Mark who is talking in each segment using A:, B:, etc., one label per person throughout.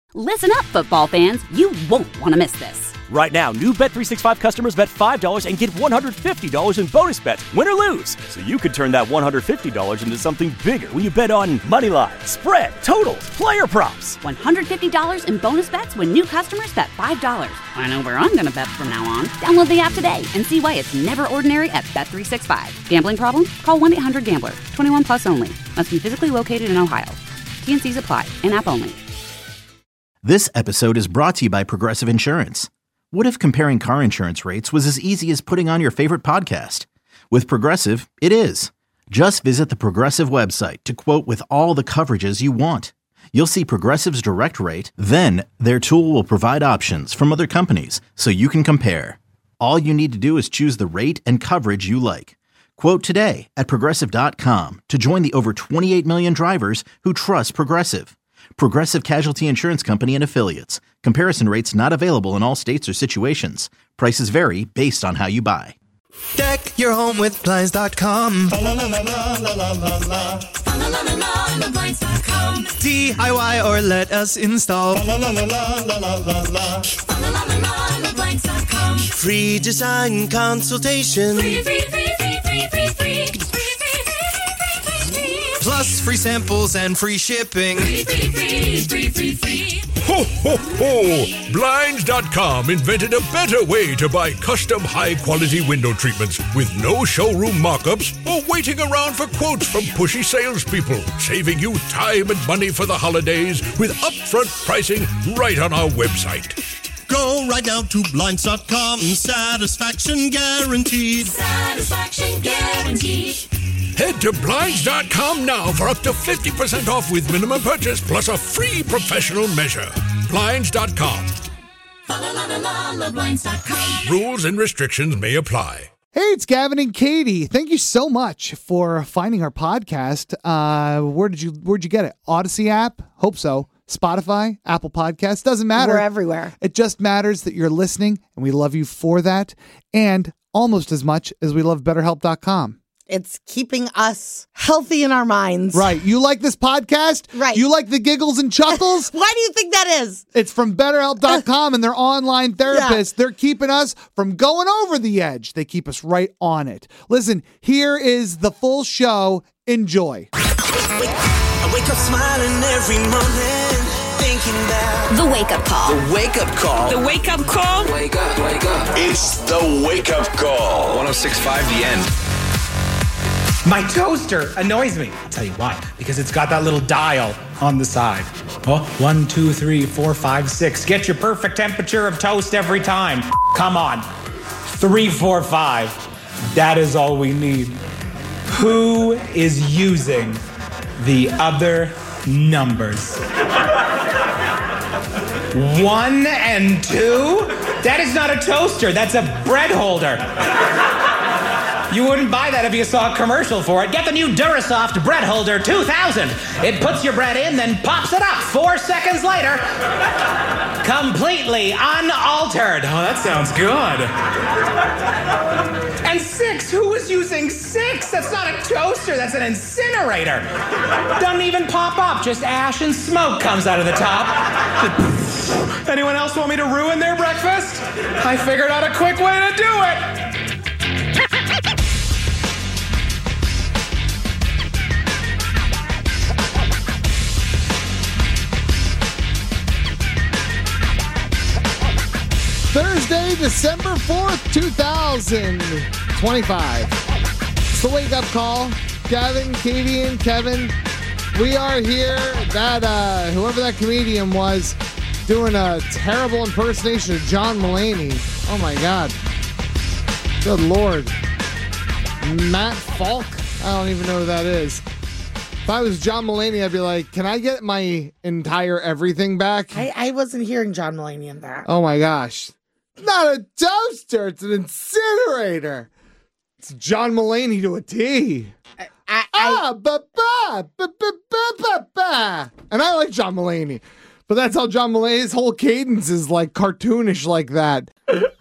A: Listen up, football fans. You won't want to miss this.
B: Right now, new Bet365 customers bet $5 and get $150 in bonus bets, win or lose. So you could turn that $150 into something bigger when you bet on money line, spread, totals, player props.
A: $150 in bonus bets when new customers bet $5. I know where I'm going to bet from now on. Download the app today and see why it's never ordinary at Bet365. Gambling problem? Call 1-800-GAMBLER. 21 plus only. Must be physically located in Ohio. T&Cs apply. In-app only.
C: This episode is brought to you by Progressive Insurance. What if comparing car insurance rates was as easy as putting on your favorite podcast? With Progressive, it is. Just visit the Progressive website to quote with all the coverages you want. You'll see Progressive's direct rate, then their tool will provide options from other companies so you can compare. All you need to do is choose the rate and coverage you like. Quote today at Progressive.com to join the over 28 million drivers who trust Progressive. Progressive Casualty Insurance Company and Affiliates. Comparison rates not available in all states or situations. Prices vary based on how you buy.
D: Deck your home with Blinds.com. DIY or let us install. Free design consultation. Plus free samples and free shipping.
E: Ho, ho, ho! Blinds.com invented a better way to buy custom high-quality window treatments with no showroom mock-ups or waiting around for quotes from pushy salespeople, saving you time and money for the holidays with upfront pricing right on our website.
D: Go right now to Blinds.com. Satisfaction guaranteed.
F: Satisfaction guaranteed.
E: Head to Blinds.com now for up to 50% off with minimum purchase plus a free professional measure. Blinds.com.
F: Blinds.com.
E: Rules and restrictions may apply.
G: Hey, it's Gavin and Katie. Thank you so much for finding our podcast. Where'd you get it? Odyssey app? Hope so. Spotify, Apple Podcasts, doesn't matter.
H: We're everywhere.
G: It just matters that you're listening, and we love you for that. And almost as much as we love BetterHelp.com.
H: It's keeping us healthy in our minds.
G: Right. You like this podcast?
H: Right.
G: You like the giggles and chuckles?
H: Why do you think that is?
G: It's from BetterHelp.com and their online therapists. Yeah. They're keeping us from going over the edge. They keep us right on it. Listen, here is the full show. Enjoy.
D: I wake up smiling every morning, thinking about
A: The Wake Up Call.
D: the wake-up call.
I: The wake up call.
D: Wake up, wake up.
J: It's the Wake Up Call.
K: 106.5 The End.
L: My toaster annoys me. I'll tell you why. Because it's got that little dial on the side. Oh, 1, 2, 3, 4, 5, 6. Get your perfect temperature of toast every time. Come on. 3, 4, 5. That is all we need. Who is using the other numbers? 1 and 2? That is not a toaster. That's a bread holder. You wouldn't buy that if you saw a commercial for it. Get the new Durasoft Bread Holder 2000. It puts your bread in, then pops it up 4 seconds later. Completely unaltered. Oh, that sounds good. And 6, who is using 6? That's not a toaster, that's an incinerator. Doesn't even pop up, just ash and smoke comes out of the top. Anyone else want me to ruin their breakfast? I figured out a quick way to do it.
G: Thursday, December 4th, 2025. It's the Wake Up Call. Gavin, Katie, and Kevin. We are here. That whoever that comedian was doing a terrible impersonation of John Mulaney. Oh my God. Good Lord. Matt Falk? I don't even know who that is. If I was John Mulaney, I'd be like, can I get my entire everything back?
H: I wasn't hearing John Mulaney in that.
G: Oh my gosh. Not a toaster, it's an incinerator. It's John Mulaney to a T. And I like John Mulaney. But that's how John Mulaney's whole cadence is like cartoonish like that.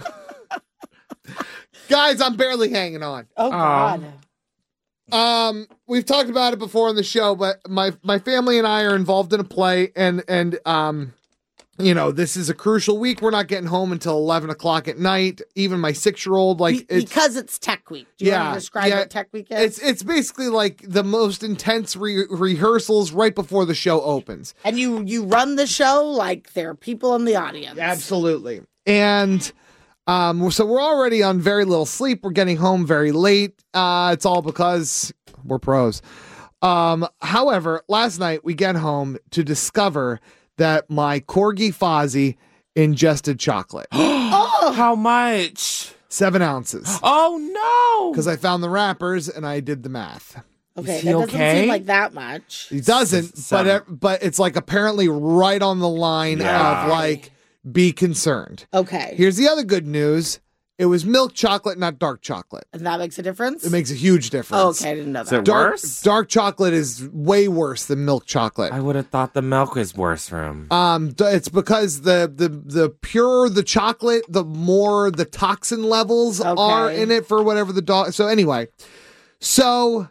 G: Guys, I'm barely hanging on.
H: Oh God.
G: We've talked about it before on the show, but my family and I are involved in a play, and this is a crucial week. We're not getting home until 11 o'clock at night. Even my 6-year-old,
H: because it's Tech Week. Do you want to describe what Tech Week is?
G: It's basically like the most intense rehearsals right before the show opens.
H: And you run the show like there are people in the audience.
G: Absolutely. And so we're already on very little sleep. We're getting home very late. It's all because we're pros. However, last night we get home to discover that my Corgi Fozzie ingested chocolate.
I: Oh, how much?
G: 7 ounces.
I: Oh, no.
G: Because I found the wrappers and I did the math.
H: Okay, that doesn't seem like that much.
G: He doesn't, but it's like apparently right on the line of like, be concerned.
H: Okay.
G: Here's the other good news. It was milk chocolate, not dark chocolate.
H: And that makes a difference?
G: It makes a huge difference.
H: Okay, I didn't know that.
I: Is it worse?
G: Dark chocolate is way worse than milk chocolate.
I: I would have thought the milk was worse for him.
G: It's because the purer the chocolate, the more the toxin levels are in it for whatever the dog. So anyway, the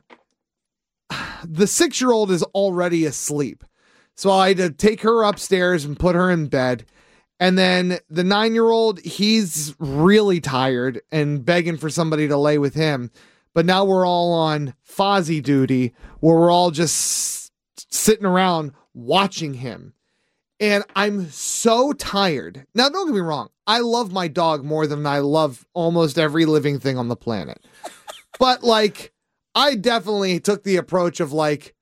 G: 6-year-old is already asleep. So I had to take her upstairs and put her in bed. And then the 9-year-old, he's really tired and begging for somebody to lay with him. But now we're all on Fozzie duty where we're all just sitting around watching him. And I'm so tired. Now, don't get me wrong. I love my dog more than I love almost every living thing on the planet. But I definitely took the approach of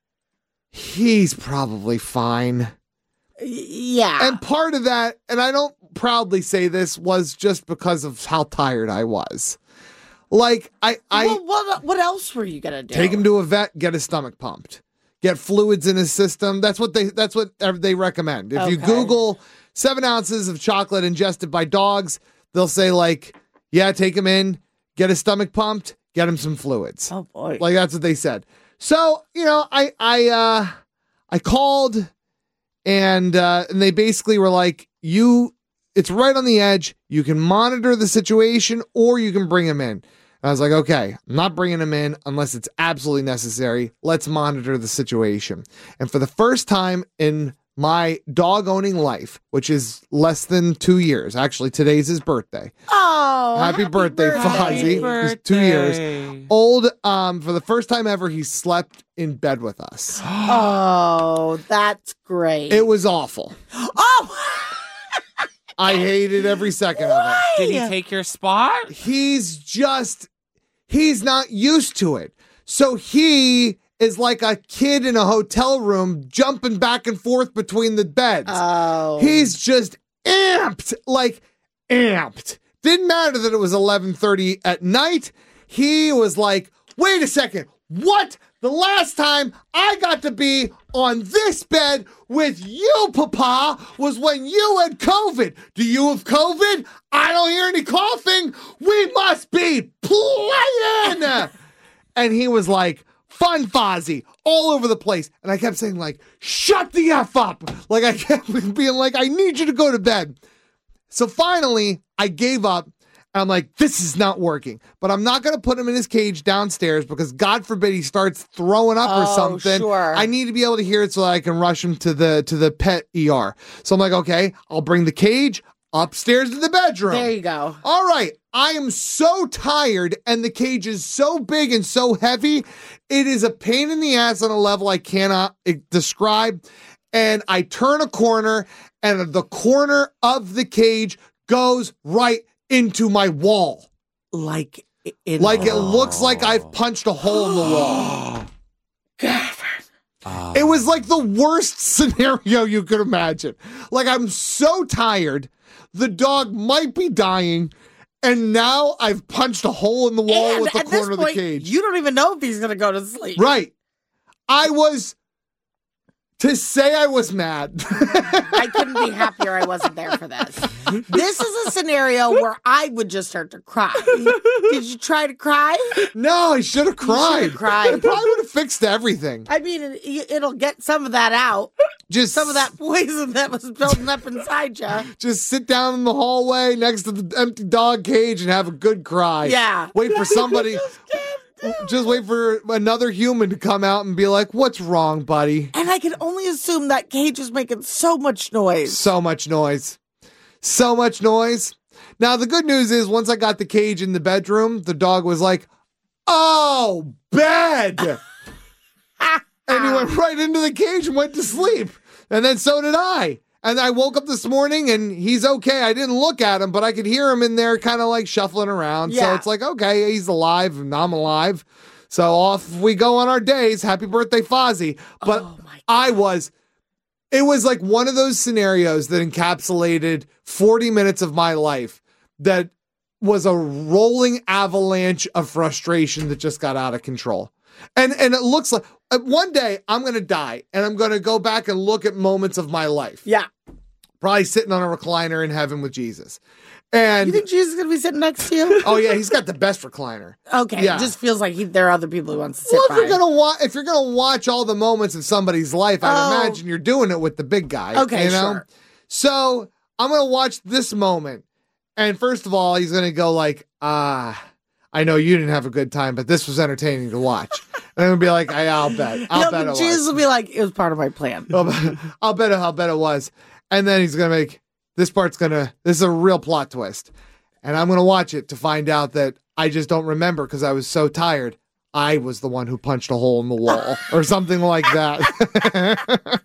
G: he's probably fine.
H: Yeah.
G: And part of that, and I don't proudly say this, was just because of how tired I was. What
H: else were you gonna do?
G: Take him to a vet, get his stomach pumped, get fluids in his system. That's what they recommend. If you Google 7 ounces of chocolate ingested by dogs, they'll say take him in, get his stomach pumped, get him some fluids.
H: Oh boy.
G: That's what they said. So, I called. And they basically were like, it's right on the edge. You can monitor the situation or you can bring him in. And I was like, okay, I'm not bringing him in unless it's absolutely necessary. Let's monitor the situation. And for the first time in my dog owning life, which is less than 2 years, actually today's his birthday.
H: Oh,
G: happy birthday, Fozzie. He's 2 years old. For the first time ever, he slept in bed with us.
H: Oh, that's great.
G: It was awful.
H: Oh,
G: I hated every second of it.
I: Did he take your spot?
G: He's not used to it. So he is like a kid in a hotel room jumping back and forth between the beds.
H: Oh.
G: He's just amped. Didn't matter that it was 11:30 at night. He was like, wait a second. What? The last time I got to be on this bed with you, Papa, was when you had COVID. Do you have COVID? I don't hear any coughing. We must be playing. And he was like, fun Fozzie, all over the place. And I kept saying shut the F up. I kept being I need you to go to bed. So finally, I gave up. I'm like, this is not working. But I'm not going to put him in his cage downstairs because God forbid he starts throwing up or something.
H: Sure.
G: I need to be able to hear it so that I can rush him to the pet ER. So I'm like, okay, I'll bring the cage upstairs to the bedroom.
H: There you go.
G: All right. I am so tired and the cage is so big and so heavy. It is a pain in the ass on a level I cannot describe. And I turn a corner and the corner of the cage goes right into my wall. It looks like I've punched a hole in the wall. It was like the worst scenario you could imagine. I'm so tired. The dog might be dying. And now I've punched a hole in the wall with the corner of the cage.
H: You don't even know if he's going to go to sleep.
G: Right. To say I was mad.
H: I couldn't be happier I wasn't there for this. This is a scenario where I would just start to cry. Did you try to cry?
G: No, I should have cried. It probably would have fixed everything.
H: I mean, it'll get some of that out.
G: Just
H: some of that poison that was building up inside you.
G: Just sit down in the hallway next to the empty dog cage and have a good cry.
H: Yeah.
G: Wait for somebody. just wait for another human to come out and be like, "What's wrong, buddy?"
H: And I can only assume that cage is making so much noise.
G: So much noise. So much noise. Now, the good news is once I got the cage in the bedroom, the dog was like, "Oh, bed." And he went right into the cage and went to sleep. And then so did I. And I woke up this morning and he's okay. I didn't look at him, but I could hear him in there kind of like shuffling around.
H: Yeah.
G: So it's like, okay, he's alive and I'm alive. So off we go on our days. Happy birthday, Fozzie. But it was like one of those scenarios that encapsulated 40 minutes of my life that was a rolling avalanche of frustration that just got out of control. And it looks like one day I'm going to die and I'm going to go back and look at moments of my life.
H: Yeah.
G: Probably sitting on a recliner in heaven with Jesus. And
H: You think Jesus is going to be sitting next to you?
G: oh yeah, he's got the best recliner.
H: Okay,
G: Yeah.
H: It just feels like there are other people he wants to sit
G: Well,
H: by.
G: if you're gonna watch all the moments of somebody's life, I'd imagine you're doing it with the big guy.
H: Okay,
G: you know?
H: sure.
G: So I'm gonna watch this moment, and first of all, he's gonna go like, I know you didn't have a good time, but this was entertaining to watch. And I'm gonna be like, I'll bet. I'll bet it was.
H: Jesus will be like, it was part of my plan.
G: I'll bet it was. And then he's gonna make this is a real plot twist. And I'm gonna watch it to find out that I just don't remember because I was so tired. I was the one who punched a hole in the wall or something like that.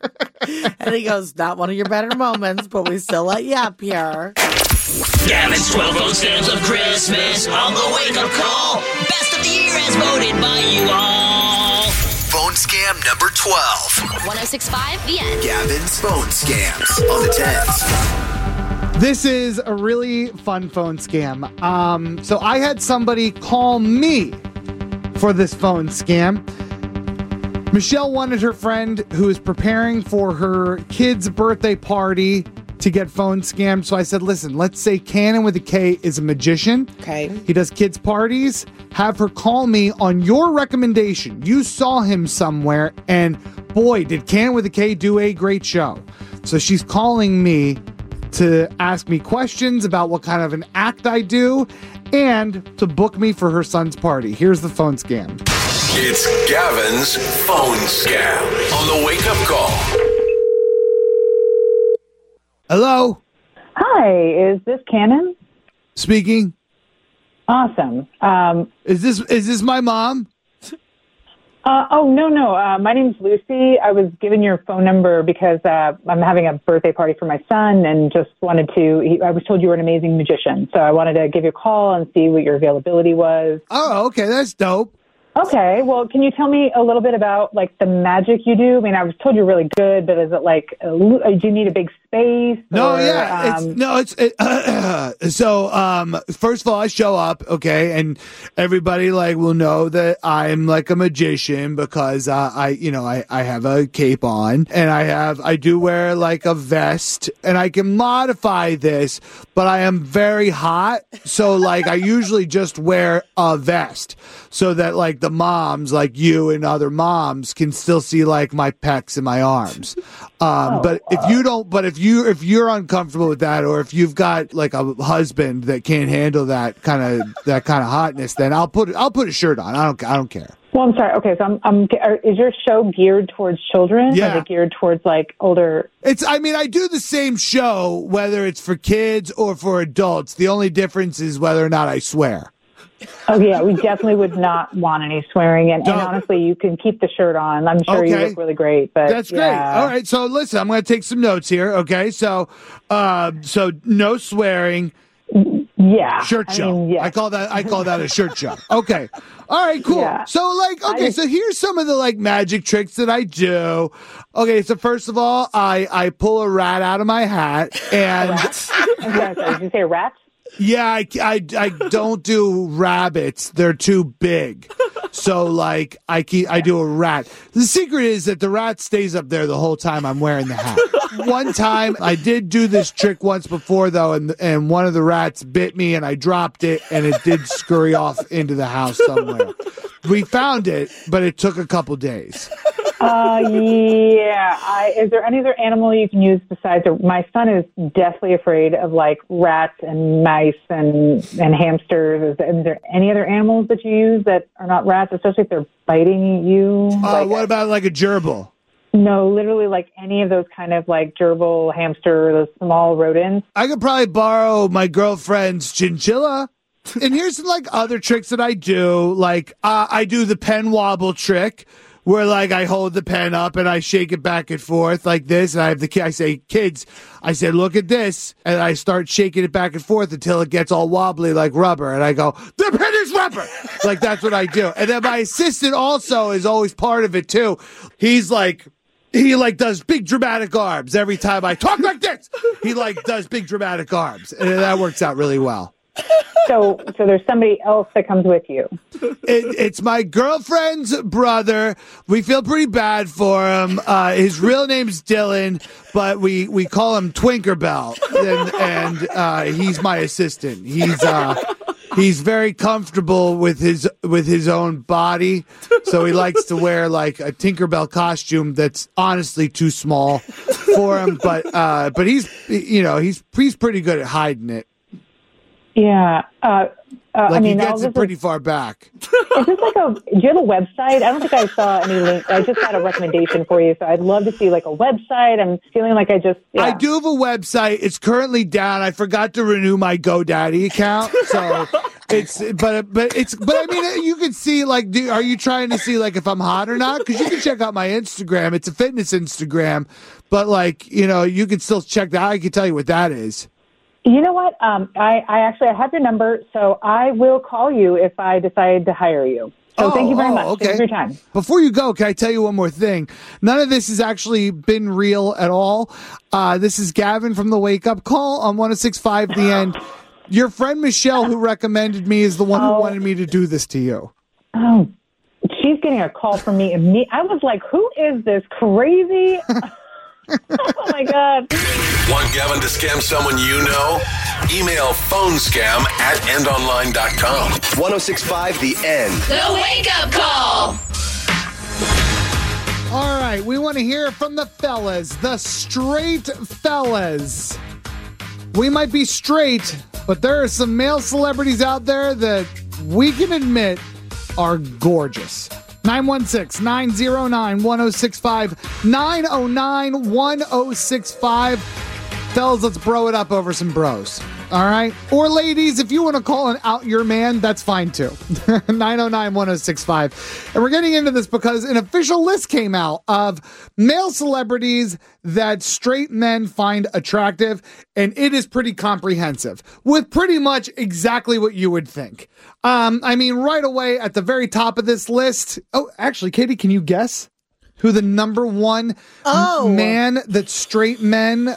H: And he goes, not one of your better moments, but we still let you up here.
D: Gavin's 12 phone scams of Christmas on the wake-up call. Best of the year as voted by you all.
K: Phone scam number 12.
M: 106.5 The End.
K: Gavin's phone scams on the 10s.
G: This is a really fun phone scam. So I had somebody call me for this phone scam. Michelle wanted her friend who is preparing for her kid's birthday party to get phone scammed. So I said, listen, let's say Cannon with a K is a magician.
H: Okay.
G: He does kids' parties. Have her call me on your recommendation. You saw him somewhere, and boy, did Cannon with a K do a great show. So she's calling me to ask me questions about what kind of an act I do and to book me for her son's party. Here's the phone scam.
J: It's Gavin's phone scam on the wake up call.
G: Hello?
N: Hi, is this Cannon?
G: Speaking.
N: Awesome.
G: Is this my mom?
N: No. My name's Lucy. I was given your phone number because I'm having a birthday party for my son and just wanted to, I was told you were an amazing magician. So I wanted to give you a call and see what your availability was.
G: Oh, okay. That's dope.
N: Okay. Well, can you tell me a little bit about like the magic you do? I mean, I was told you're really good, but is it like, do you need a big space?
G: No,
N: or,
G: yeah. So, first of all, I show up, okay, and everybody like will know that I'm like a magician because I have a cape on and I do wear like a vest and I can modify this, but I am very hot. So like I usually just wear a vest so that like the moms like you and other moms can still see like my pecs and my arms. But if you're uncomfortable with that, or if you've got like a husband that can't handle that kind of hotness, then I'll put a shirt on. I don't care.
N: Well, I'm sorry. Okay, so is your show geared towards children?
G: Yeah.
N: Or is it geared towards like older?
G: I do the same show whether it's for kids or for adults. The only difference is whether or not I swear.
N: Oh, yeah, we definitely would not want any swearing. And honestly, you can keep the shirt on. I'm sure you look really great. But
G: that's great. All right, so listen, I'm going to take some notes here, okay? So no swearing.
N: Yeah.
G: Shirt show. I call that a shirt show. Okay. All right, cool. Yeah. So so here's some of the like magic tricks that I do. Okay, so first of all, I pull a rat out of my hat and
N: Did you say a rat?
G: Yeah, I don't do rabbits. They're too big. So like I do a rat. The secret is that the rat stays up there the whole time I'm wearing the hat. One time I did do this trick once before though, and one of the rats bit me and I dropped it and it did scurry off into the house somewhere. We found it, but it took a couple days.
N: Yeah. Is there any other animal you can use besides? My son is deathly afraid of like rats and mice and hamsters. Is there any other animals that you use that are not rats, especially if they're biting you?
G: What about like a gerbil?
N: No, literally like any of those kind of like gerbil, hamster, those small rodents.
G: I could probably borrow my girlfriend's chinchilla. And here's some like other tricks that I do. Like I do the pen wobble trick, where like I hold the pen up and I shake it back and forth like this. And I have the kid. I say, kids, I say, look at this, and I start shaking it back and forth until it gets all wobbly like rubber. And I go, the pen is rubber. Like that's what I do. And then my assistant also is always part of it too. He does big dramatic arms every time I talk like this. He like does big dramatic arms, and that works out really well.
N: So there's somebody else that comes with you.
G: It's my girlfriend's brother. We feel pretty bad for him. His real name's Dylan, but we call him Twinkerbell, and he's my assistant. He's very comfortable with his own body, so he likes to wear like a Tinkerbell costume that's honestly too small for him. But he's pretty good at hiding it.
N: Yeah.
G: He gets it pretty far back.
N: Is this like do you have a website? I don't think I saw any link. I just had a recommendation for you, so I'd love to see like a website. I'm feeling like I do have a
G: website. It's currently down. I forgot to renew my GoDaddy account, so but I mean, you can see like, are you trying to see like if I'm hot or not? Because you can check out my Instagram. It's a fitness Instagram, but like you can still check that. I can tell you what that is.
N: You know what? I have your number, so I will call you if I decide to hire you. So thank you very much.
G: Okay.
N: Thanks for your time.
G: Before you go, can I tell you one more thing? None of this has actually been real at all. This is Gavin from the Wake Up Call on 106.5 The End. Your friend Michelle, who recommended me, is the one who wanted me to do this to you.
N: Oh, she's getting a call from me. I was like, who is this crazy? Oh, my God.
J: Want Gavin to scam someone you know? Email phonescam@endonline.com.
K: 106.5 The End.
F: The Wake Up Call.
G: All right, we want to hear from the fellas, the straight fellas. We might be straight, but there are some male celebrities out there that we can admit are gorgeous. 916-909-1065, 909-1065. Fellas, let's bro it up over some bros. All right? Or ladies, if you want to call and out your man, that's fine too. 909-1065. And we're getting into this because an official list came out of male celebrities that straight men find attractive, and it is pretty comprehensive with pretty much exactly what you would think. I mean, right away at the very top of this list. Oh, actually, Katie, can you guess who the number one man that straight men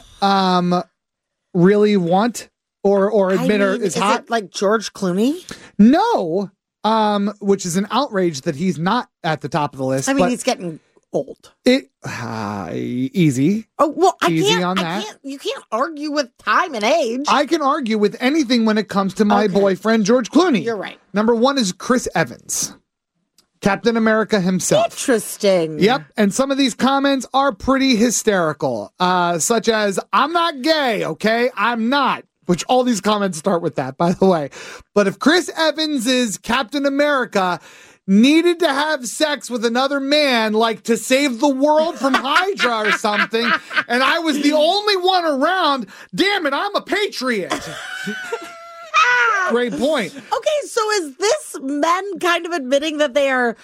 G: really want or admit is hot?
H: It like George Clooney?
G: No, which is an outrage that he's not at the top of the list.
H: I mean, he's getting old.
G: Easy.
H: Oh, well, you can't argue with time and age.
G: I can argue with anything when it comes to my boyfriend, George Clooney.
H: You're right.
G: Number one is Chris Evans, Captain America himself.
H: Interesting.
G: Yep. And some of these comments are pretty hysterical, such as, I'm not gay, okay? I'm not. Which all these comments start with that, by the way. But if Chris Evans is Captain America, needed to have sex with another man, like to save the world from Hydra or something, and I was the only one around, damn it, I'm a patriot. Great point.
H: Okay, so is this men kind of admitting that they aren't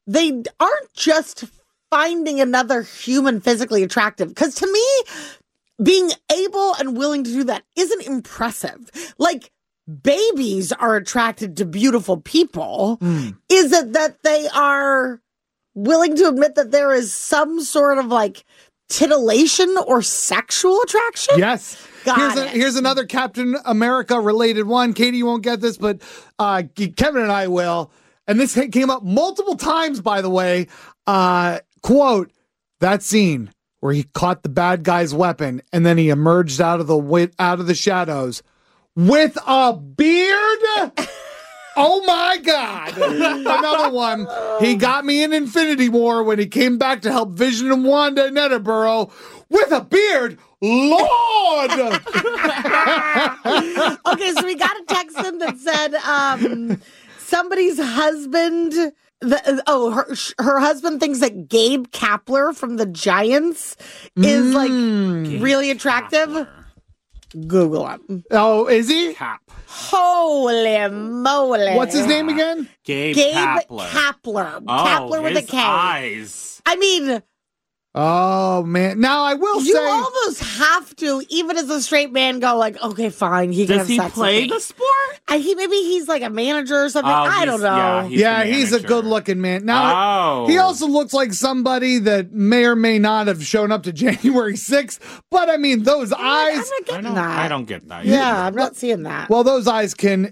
H: just finding another human physically attractive? Because to me, being able and willing to do that isn't impressive. Like, babies are attracted to beautiful people. Is it that they are willing to admit that there is some sort of like titillation or sexual attraction?
G: Yes. Here's another Captain America related one. Katie, you won't get this, but Kevin and I will. And this came up multiple times, by the way. Quote, that scene where he caught the bad guy's weapon and then he emerged out of the shadows with a beard. Oh my God. Another one. He got me in Infinity War when he came back to help Vision and Wanda in Edinburgh with a beard. Lord!
H: Okay, so we got a text in that said somebody's husband... her husband thinks that Gabe Kapler from the Giants is like really attractive.
I: Kapler.
H: Google him.
G: Oh, is he?
H: Holy moly!
G: What's his name again?
I: Gabe
H: Kapler. Kapler with a K.
I: Eyes.
H: I mean.
G: Oh, man. Now, I will say...
H: You almost have to, even as a straight man, go like, okay, fine.
I: Does he play the sport?
H: Maybe he's like a manager or something. I don't know.
G: He's a good-looking man. Now, he also looks like somebody that may or may not have shown up to January 6th. But, I mean, those eyes...
I: I don't get that.
H: Yeah, I'm not seeing that.
G: Well, those eyes can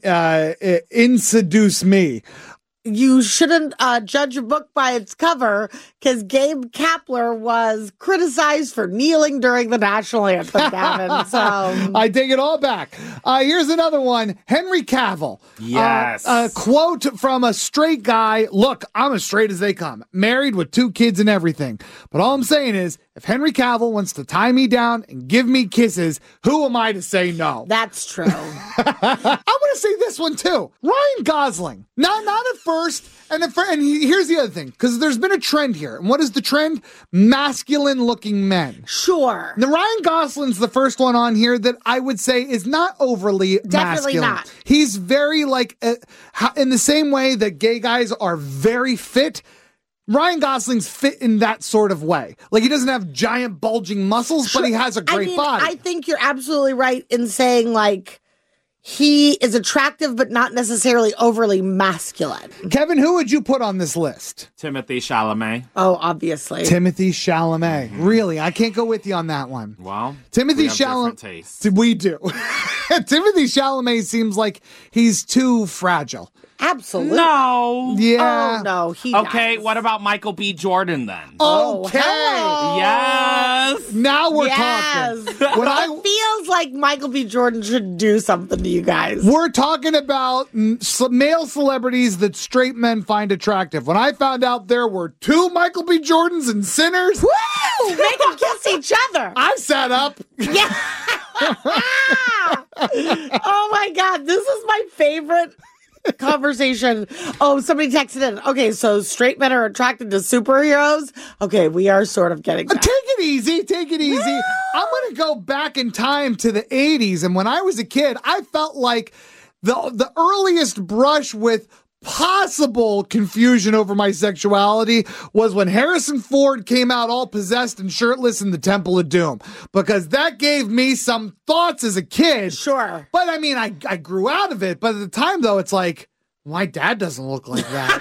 G: seduce me.
H: You shouldn't judge a book by its cover, because Gabe Kapler was criticized for kneeling during the national anthem, Gavin. So
G: I take it all back. Here's another one. Henry Cavill.
I: Yes.
G: A quote from a straight guy. Look, I'm as straight as they come. Married with 2 kids and everything. But all I'm saying is, if Henry Cavill wants to tie me down and give me kisses, who am I to say no?
H: That's true.
G: I'm going to say this one too. Ryan Gosling. Not at first. And here's the other thing, because there's been a trend here. And what is the trend? Masculine-looking men.
H: Sure.
G: Now, Ryan Gosling's the first one on here that I would say is not overly
H: Definitely
G: masculine.
H: not.
G: He's very, in the same way that gay guys are very fit, Ryan Gosling's fit in that sort of way. Like, he doesn't have giant bulging muscles, but he has a great body.
H: I think you're absolutely right in saying, like, he is attractive, but not necessarily overly masculine.
G: Kevin, who would you put on this list?
I: Timothy Chalamet.
H: Oh, obviously.
G: Timothy Chalamet. Really? I can't go with you on that one.
I: Well,
G: Timothy
I: we have different
G: Chalamet.
I: tastes.
G: We do. Timothy Chalamet seems like he's too fragile.
H: Absolutely.
I: No.
G: Yeah.
H: Oh, no.
I: Okay, what about Michael B. Jordan then?
G: Okay.
I: Yes.
G: Now we're talking.
H: It feels like Michael B. Jordan should do something to you guys.
G: We're talking about male celebrities that straight men find attractive. When I found out there were 2 Michael B. Jordans and Sinners.
H: Woo! Make them kiss each other.
G: I sat up.
H: Yeah. Oh, my God. This is my favorite conversation. Oh, somebody texted in. Okay, so straight men are attracted to superheroes. Okay, we are sort of getting that.
G: Take it easy. Woo! I'm going to go back in time to the 80s. And when I was a kid, I felt like the earliest brush with possible confusion over my sexuality was when Harrison Ford came out all possessed and shirtless in the Temple of Doom, because that gave me some thoughts as a kid.
H: Sure.
G: But I mean, I grew out of it. But at the time, though, it's like, my dad doesn't look like that.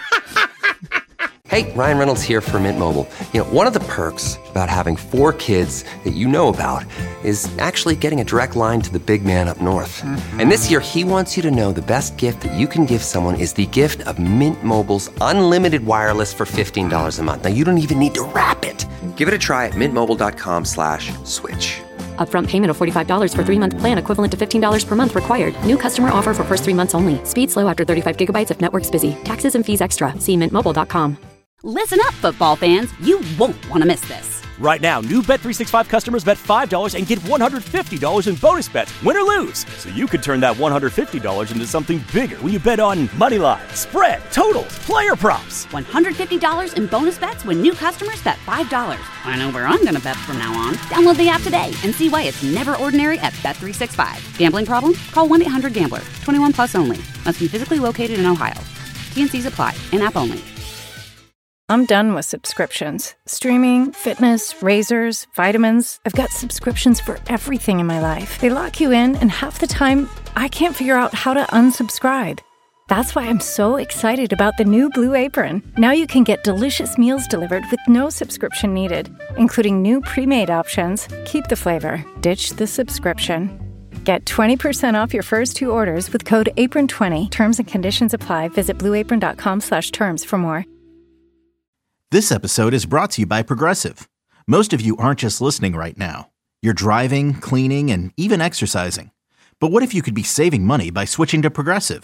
M: Hey, Ryan Reynolds here for Mint Mobile. You know, one of the perks about having 4 kids that you know about is actually getting a direct line to the big man up north. Mm-hmm. And this year, he wants you to know the best gift that you can give someone is the gift of Mint Mobile's unlimited wireless for $15 a month. Now, you don't even need to wrap it. Give it a try at mintmobile.com/switch.
O: Upfront payment of $45 for 3-month plan, equivalent to $15 per month required. New customer offer for first 3 months only. Speed slow after 35 gigabytes if network's busy. Taxes and fees extra. See mintmobile.com.
A: Listen up, football fans. You won't want to miss this.
B: Right now, new Bet365 customers bet $5 and get $150 in bonus bets, win or lose. So you could turn that $150 into something bigger when you bet on moneyline, spread, totals, player props.
A: $150 in bonus bets when new customers bet $5. I know where I'm going to bet from now on. Download the app today and see why it's never ordinary at Bet365. Gambling problem? Call 1-800-GAMBLER. 21 plus only. Must be physically located in Ohio. T&Cs apply. In-app only.
P: I'm done with subscriptions. Streaming, fitness, razors, vitamins. I've got subscriptions for everything in my life. They lock you in, and half the time, I can't figure out how to unsubscribe. That's why I'm so excited about the new Blue Apron. Now you can get delicious meals delivered with no subscription needed, including new pre-made options. Keep the flavor. Ditch the subscription. Get 20% off your first 2 orders with code APRON20. Terms and conditions apply. Visit blueapron.com/terms for more.
C: This episode is brought to you by Progressive. Most of you aren't just listening right now. You're driving, cleaning, and even exercising. But what if you could be saving money by switching to Progressive?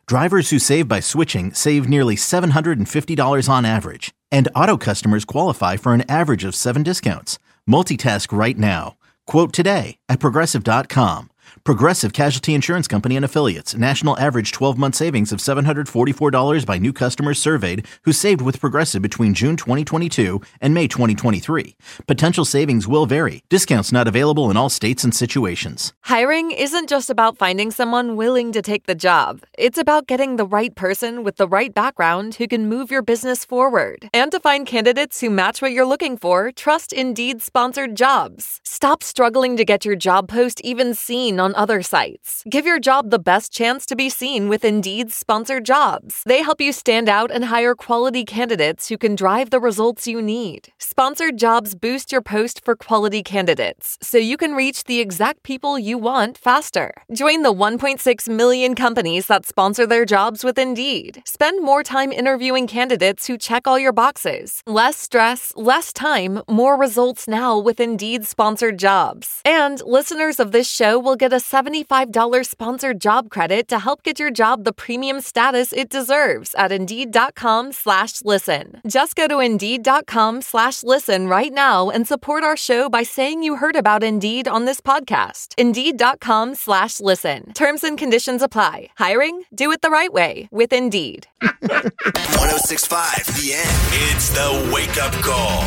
C: Drivers who save by switching save nearly $750 on average. And Auto customers qualify for an average of 7 discounts. Multitask right now. Quote today at Progressive.com. Progressive Casualty Insurance Company and Affiliates. National average 12-month savings of $744 by new customers surveyed who saved with Progressive between June 2022 and May 2023. Potential savings will vary. Discounts not available in all states and situations.
Q: Hiring isn't just about finding someone willing to take the job. It's about getting the right person with the right background who can move your business forward. And to find candidates who match what you're looking for, trust Indeed-sponsored jobs. Stop struggling to get your job post even seen on other sites. Give your job the best chance to be seen with Indeed's sponsored jobs. They help you stand out and hire quality candidates who can drive the results you need. Sponsored jobs boost your post for quality candidates, so you can reach the exact people you want faster. Join the 1.6 million companies that sponsor their jobs with Indeed. Spend more time interviewing candidates who check all your boxes. Less stress, less time, more results now with Indeed sponsored jobs. And listeners of this show will get a $75 sponsored job credit to help get your job the premium status it deserves at Indeed.com/listen. Just go to Indeed.com/listen right now and support our show by saying you heard about Indeed on this podcast. Indeed.com/listen. Terms and conditions apply. Hiring? Do it the right way with Indeed.
K: 106.5 The End.
J: It's the wake-up call.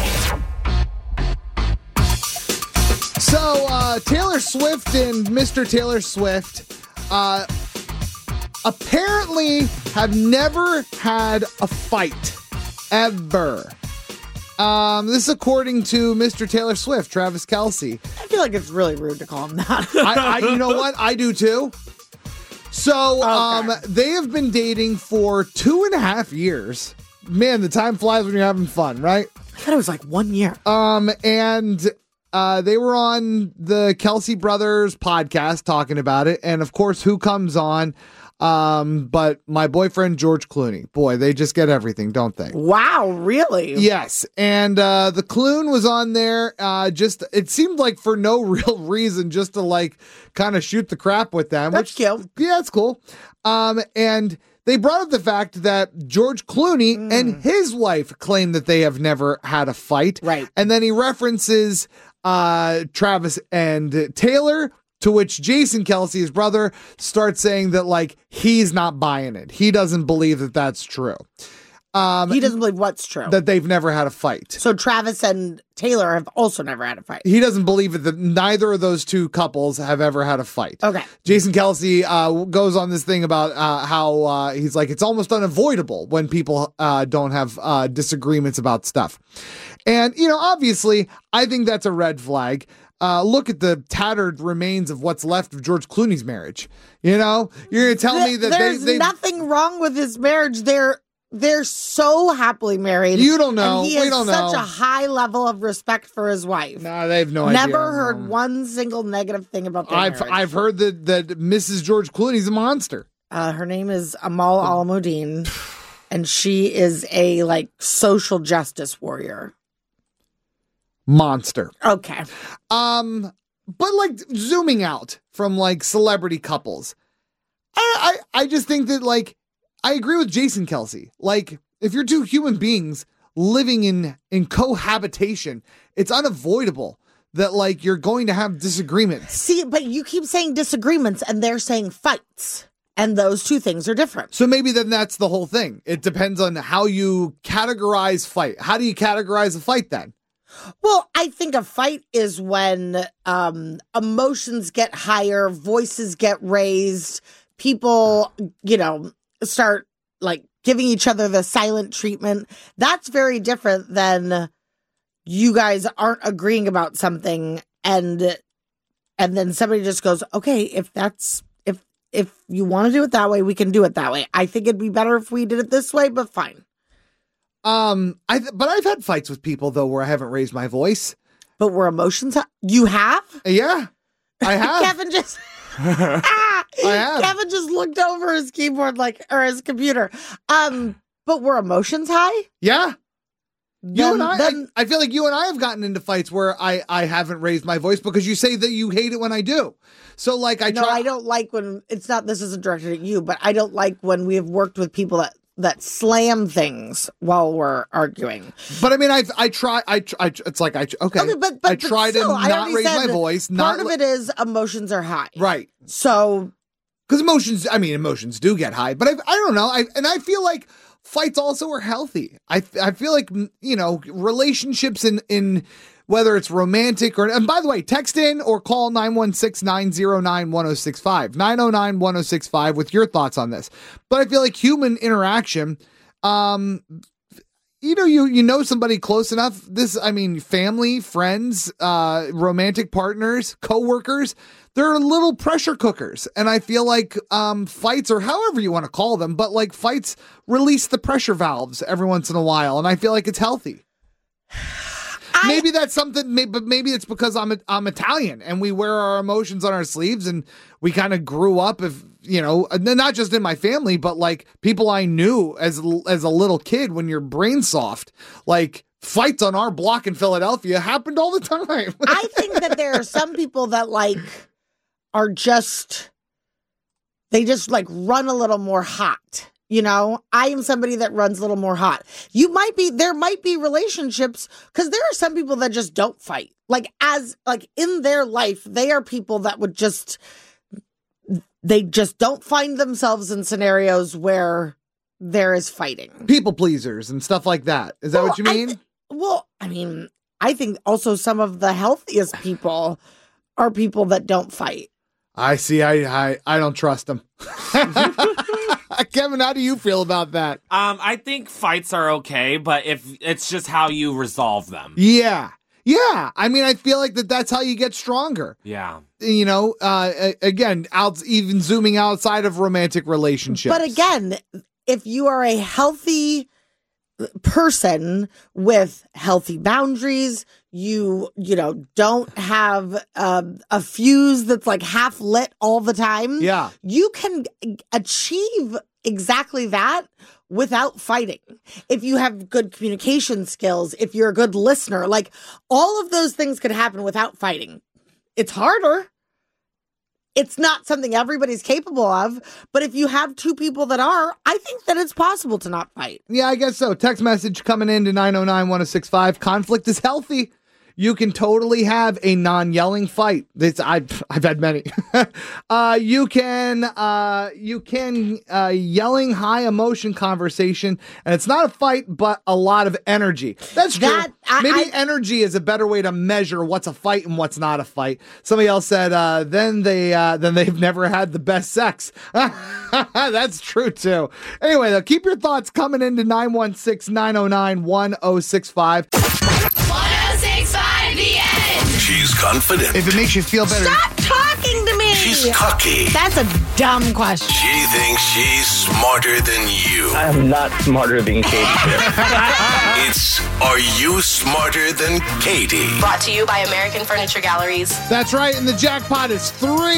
G: So, Taylor Swift and Mr. Taylor Swift apparently have never had a fight. Ever. This is according to Mr. Taylor Swift, Travis Kelce.
H: I feel like it's really rude to call him that.
G: You know what? I do too. So, they have been dating for 2.5 years. Man, the time flies when you're having fun, right?
H: I thought it was like 1 year.
G: And they were on the Kelce Brothers podcast talking about it. And of course, who comes on? But my boyfriend, George Clooney. Boy, they just get everything, don't they?
H: Wow, really?
G: Yes. And the Cloon was on there. It seemed like for no real reason, just to like kind of shoot the crap with them.
H: That's cute.
G: Yeah, it's cool. And they brought up the fact that George Clooney and his wife claim that they have never had a fight.
H: Right.
G: And then he references Travis and Taylor, to which Jason Kelce, his brother, starts saying that like he's not buying it. He doesn't believe that that's true.
H: He doesn't believe what's true.
G: That they've never had a fight.
H: So Travis and Taylor have also never had a fight.
G: He doesn't believe that neither of those two couples have ever had a fight.
H: Okay.
G: Jason Kelce goes on this thing about how he's like, it's almost unavoidable when people don't have disagreements about stuff. And, you know, obviously, I think that's a red flag. Look at the tattered remains of what's left of George Clooney's marriage. You know, you're going to tell me that
H: there's nothing wrong with his marriage. They're so happily married.
G: You don't know.
H: And he has such a high level of respect for his wife.
G: No, they have no idea.
H: Never heard one single negative thing about their marriage.
G: I've heard that Mrs. George Clooney's a monster.
H: Her name is Amal Alamuddin, and she is a like social justice warrior.
G: Monster.
H: Okay.
G: But like zooming out from like celebrity couples, I just think that like I agree with Jason Kelce. Like if you're two human beings living in cohabitation, it's unavoidable that like you're going to have disagreements.
H: See, but you keep saying disagreements and they're saying fights. And those two things are different.
G: So maybe then that's the whole thing. It depends on how you categorize fight. How do you categorize a fight then?
H: Well, I think a fight is when emotions get higher, voices get raised, people, you know, start like giving each other the silent treatment. That's very different than you guys aren't agreeing about something and then somebody just goes, okay, if you want to do it that way, we can do it that way. I think it'd be better if we did it this way, but fine.
G: But I've had fights with people though where I haven't raised my voice.
H: But where emotions you have?
G: Yeah, I have.
H: Kevin just
G: I have.
H: Kevin just looked over his keyboard or his computer. But were emotions high?
G: Yeah. I feel like you and I have gotten into fights where I haven't raised my voice because you say that you hate it when I do. So like I
H: don't like when it's not. This isn't directed at you, but I don't like when we have worked with people that slam things while we're arguing.
G: But I mean, I try. It's like okay, but I try to not raise my voice.
H: Part of it is emotions are high,
G: right?
H: So
G: because emotions do get high, but I don't know. I feel like fights also are healthy. I feel like, relationships in whether it's romantic or, and by the way, text in or call 916-909-1065, 909-1065 with your thoughts on this. But I feel like human interaction, you know somebody close enough. Family, friends, romantic partners, coworkers, they're little pressure cookers. And I feel like fights, or however you want to call them, but like fights release the pressure valves every once in a while. And I feel like it's healthy. Maybe that's something, but maybe it's because I'm Italian and we wear our emotions on our sleeves, and we kind of grew up, not just in my family, but like people I knew as a little kid. When you're brain soft, like fights on our block in Philadelphia happened all the time.
H: I think that there are some people that are just run a little more hot. I am somebody that runs a little more hot. There might be relationships, because there are some people that just don't fight. In their life, they are people that they just don't find themselves in scenarios where there is fighting.
G: People pleasers and stuff like that. Is that what you mean?
H: I think also some of the healthiest people are people that don't fight.
G: I see. I don't trust them. Kevin, how do you feel about that?
I: I think fights are okay, but if it's just how you resolve them.
G: Yeah. I feel like that's how you get stronger.
I: Yeah.
G: Again, even zooming outside of romantic relationships.
H: But again, if you are a healthy person with healthy boundaries, you don't have a fuse that's like half lit all the time.
G: Yeah.
H: You can achieve exactly that without fighting. If you have good communication skills, if you're a good listener, all of those things could happen without fighting. It's harder. It's not something everybody's capable of, but if you have two people that are, I think that it's possible to not fight.
G: Yeah, I guess so. Text message coming in to 909-1065. Conflict is healthy. You can totally have a non-yelling fight. I've had many. You can yelling high emotion conversation, and it's not a fight, but a lot of energy. That's true. Maybe energy is a better way to measure what's a fight and what's not a fight. Somebody else said, then they've never had the best sex. That's true too. Anyway, though, keep your thoughts coming into 916-909-1065.
F: 1065 The End.
J: She's confident.
G: If it makes you feel better.
H: Stop talking to me.
J: She's cocky.
H: That's a dumb question.
J: She thinks she's smarter than you.
R: I am not smarter than Katie.
J: It's Are You Smarter Than Katie?
S: Brought to you by American Furniture Galleries.
G: That's right, and the jackpot is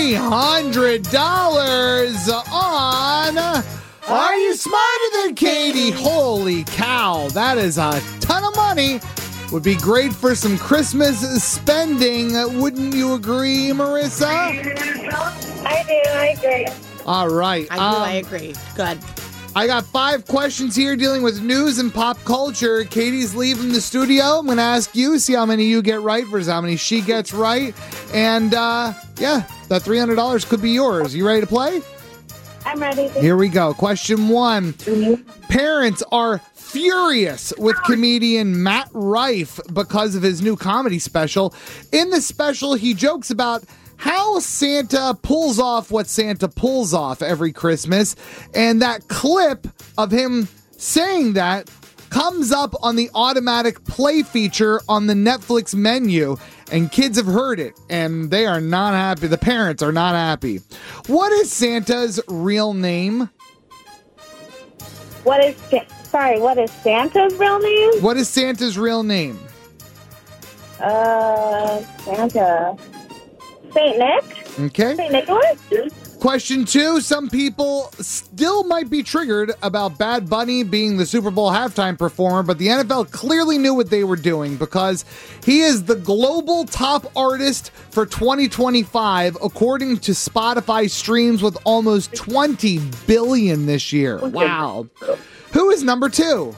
G: $300 on Are You Smarter Than Katie? Holy cow, that is a ton of money. Would be great for some Christmas spending. Wouldn't you agree, Marissa?
T: I do. I agree.
G: All right.
H: I agree. Good.
G: I got 5 questions here dealing with news and pop culture. Katie's leaving the studio. I'm going to ask you, see how many you get right versus how many she gets right. And, that $300 could be yours. You ready to play?
T: I'm ready.
G: Here we go. Question 1. Parents are furious with comedian Matt Rife because of his new comedy special. In the special, he jokes about how Santa pulls off what Santa pulls off every Christmas. And that clip of him saying that comes up on the automatic play feature on the Netflix menu. And kids have heard it, and they are not happy. The parents are not happy. What is Santa's real name?
T: What is Santa's real name?
G: What is Santa's real name?
T: Santa. Saint Nick?
G: Okay.
T: Saint Nicholas?
G: Question 2, some people still might be triggered about Bad Bunny being the Super Bowl halftime performer, but the NFL clearly knew what they were doing because he is the global top artist for 2025, according to Spotify streams with almost 20 billion this year. Wow. Who is number 2?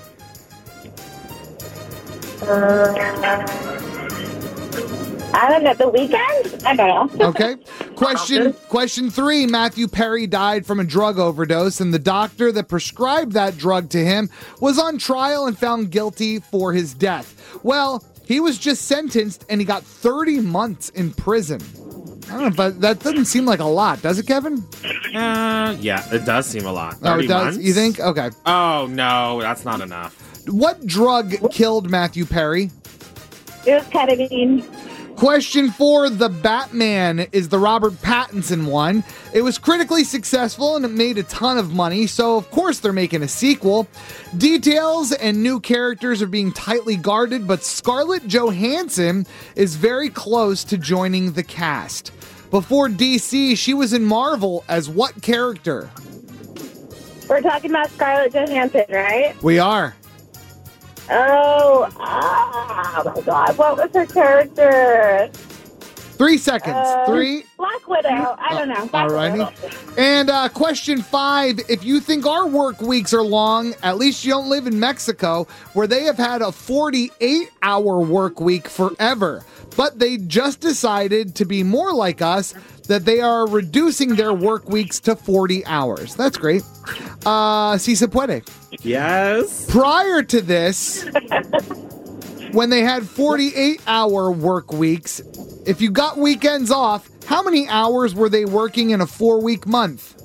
T: I don't know. The Weeknd? I don't know.
G: Okay. Question 3. Matthew Perry died from a drug overdose, and the doctor that prescribed that drug to him was on trial and found guilty for his death. Well, he was just sentenced, and he got 30 months in prison. I don't know, but that doesn't seem like a lot, does it, Kevin?
I: Yeah, it does seem a lot. 30
G: Oh, it does?
I: months?
G: You think? Okay.
I: Oh, no, that's not enough.
G: What drug killed Matthew Perry?
T: It was ketamine.
G: Question 4, The Batman is the Robert Pattinson one. It was critically successful and it made a ton of money, so of course they're making a sequel. Details and new characters are being tightly guarded, but Scarlett Johansson is very close to joining the cast. Before DC, she was in Marvel as what character?
T: We're talking about Scarlett Johansson, right?
G: We are.
T: Oh my God. What was her character?
G: 3 seconds. 3.
T: Black Widow. I don't know. Black
G: Alrighty.
T: Widow.
G: And question 5, if you think our work weeks are long, at least you don't live in Mexico, where they have had a 48-hour work week forever. But they just decided to be more like us, that they are reducing their work weeks to 40 hours. That's great. Si se puede.
I: Yes.
G: Prior to this, when they had 48-hour work weeks, if you got weekends off, how many hours were they working in a 4-week month?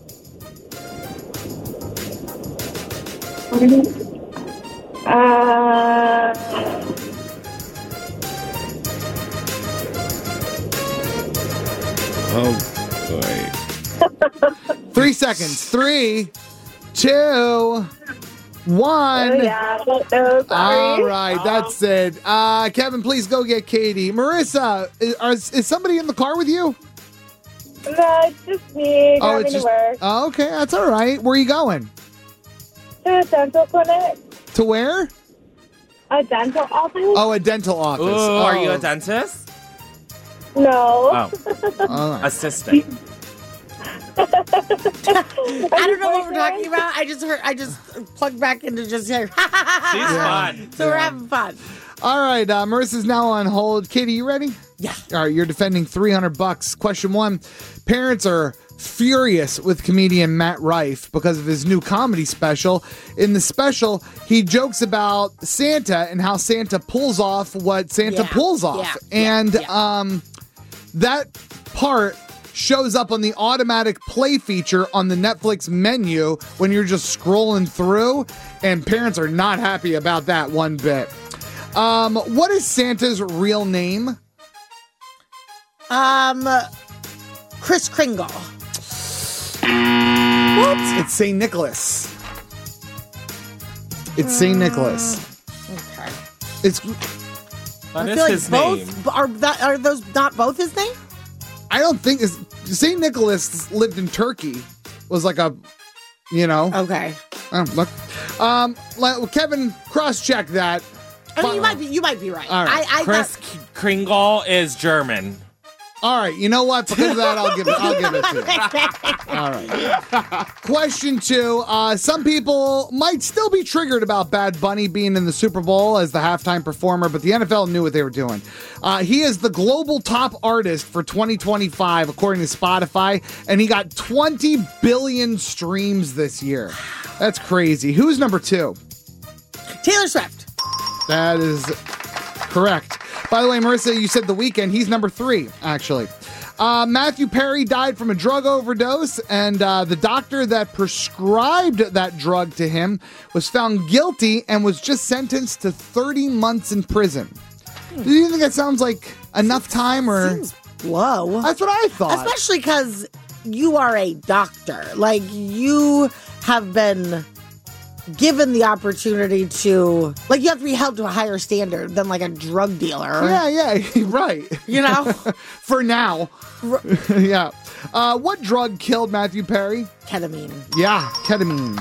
I: Oh, boy.
G: 3 seconds. 3, 2, 1.
T: Oh, yeah. No, sorry.
G: All right, that's it. Kevin, please go get Katie. Marissa, is somebody in the car with you?
T: No, it's just me driving to work.
G: Oh, okay, that's all right. Where are you going?
T: To a dental clinic.
G: To where?
T: A dental office.
G: Oh, a dental office.
I: Ooh, are you a dentist?
T: No.
I: Oh.
G: All right.
I: Assistant.
H: I don't know what we're talking about. I just plugged back into just here.
I: She's fun.
H: So we're having fun.
G: All right, Marissa's now on hold. Katie, you ready?
H: Yeah.
G: All right, you're defending $300. Question 1. Parents are furious with comedian Matt Rife because of his new comedy special. In the special, he jokes about Santa and how Santa pulls off what Santa pulls off. And that part shows up on the automatic play feature on the Netflix menu when you're just scrolling through, and parents are not happy about that one bit. What is Santa's real name?
H: Kris Kringle.
G: What? It's St. Nicholas. It's St. Nicholas.
H: Okay.
G: It's.
I: What
H: I
I: is
H: feel like
I: his
H: both
I: name?
H: are those not both his name?
G: I don't think St. Nicholas lived in Turkey. Was like a,
H: Okay.
G: Look. Kevin, cross-check that.
H: I mean, you might be right.
G: All right.
H: I
I: Kris Kringle is German.
G: All right, you know what? Because of that, I'll give it to you. All right. Question 2. Some people might still be triggered about Bad Bunny being in the Super Bowl as the halftime performer, but the NFL knew what they were doing. He is the global top artist for 2025, according to Spotify, and he got 20 billion streams this year. That's crazy. Who's number 2?
H: Taylor Swift.
G: That is correct. By the way, Marissa, you said The Weeknd. He's number 3, actually. Matthew Perry died from a drug overdose, and the doctor that prescribed that drug to him was found guilty and was just sentenced to 30 months in prison. Do you think that sounds like enough time, or
H: seems low?
G: That's what I thought.
H: Especially because you are a doctor. Like, you have been given the opportunity to, like, you have to be held to a higher standard than like a drug dealer.
G: Yeah, right.
H: You know?
G: For now. Yeah. What drug killed Matthew Perry?
H: Ketamine.
G: Yeah, ketamine.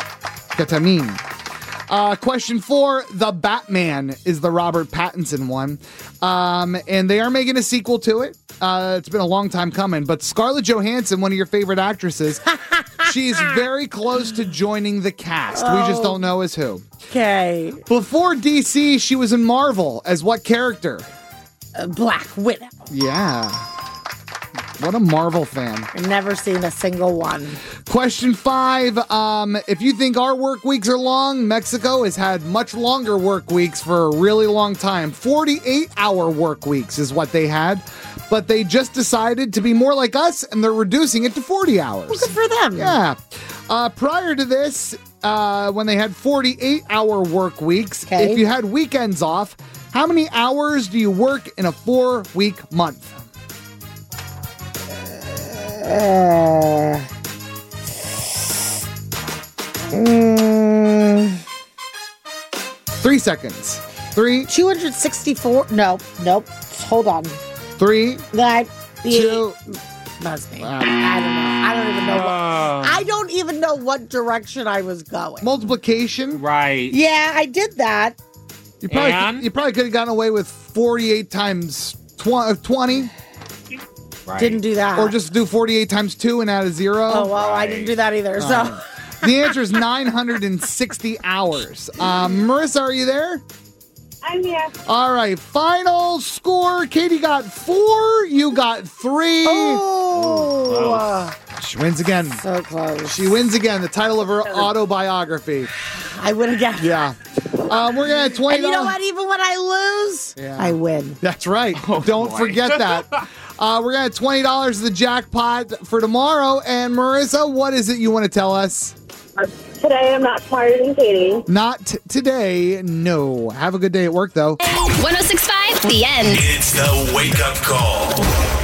G: Question 4, The Batman is the Robert Pattinson one. And they are making a sequel to it. It's been a long time coming, but Scarlett Johansson, one of your favorite actresses, she's very close to joining the cast. We just don't know as who.
H: Okay.
G: Before DC, she was in Marvel as what character?
H: Black Widow.
G: Yeah. What a Marvel fan.
H: I've never seen a single one.
G: Question 5. If you think our work weeks are long, Mexico has had much longer work weeks for a really long time. 48-hour work weeks is what they had. But they just decided to be more like us, and they're reducing it to 40 hours.
H: Well, good for them.
G: Yeah. Prior to this, when they had 48-hour work weeks, if you had weekends off, how many hours do you work in a 4-week month? 3 seconds. 3.
H: 264. Nope. Hold on.
G: 3. 2.
H: Must be. I don't even know. I don't even know what direction I was going.
G: Multiplication.
I: Right.
H: Yeah, I did that.
G: You probably could have gotten away with 48 times 20.
I: Right.
H: Didn't do that.
G: Or just do 48 times 2 and add a 0.
H: Oh, well, I didn't do that either. So
G: the answer is 960 hours. Marissa, are you there?
T: I'm here.
G: All right, final score. Katie got 4. You got 3.
H: Oh.
G: She wins again.
H: So close.
G: She wins again. The title of her autobiography.
H: I win again.
G: Yeah. We're going to have $20.
H: And you know what? Even when I lose, I win.
G: That's right. Don't forget that. We're going to have $20 of the jackpot for tomorrow. And Marissa, what is it you want to tell us?
T: Today, I'm not smarter than Katie.
G: Not today, no. Have a good day at work, though.
F: 106.5, The End.
J: It's the wake-up call.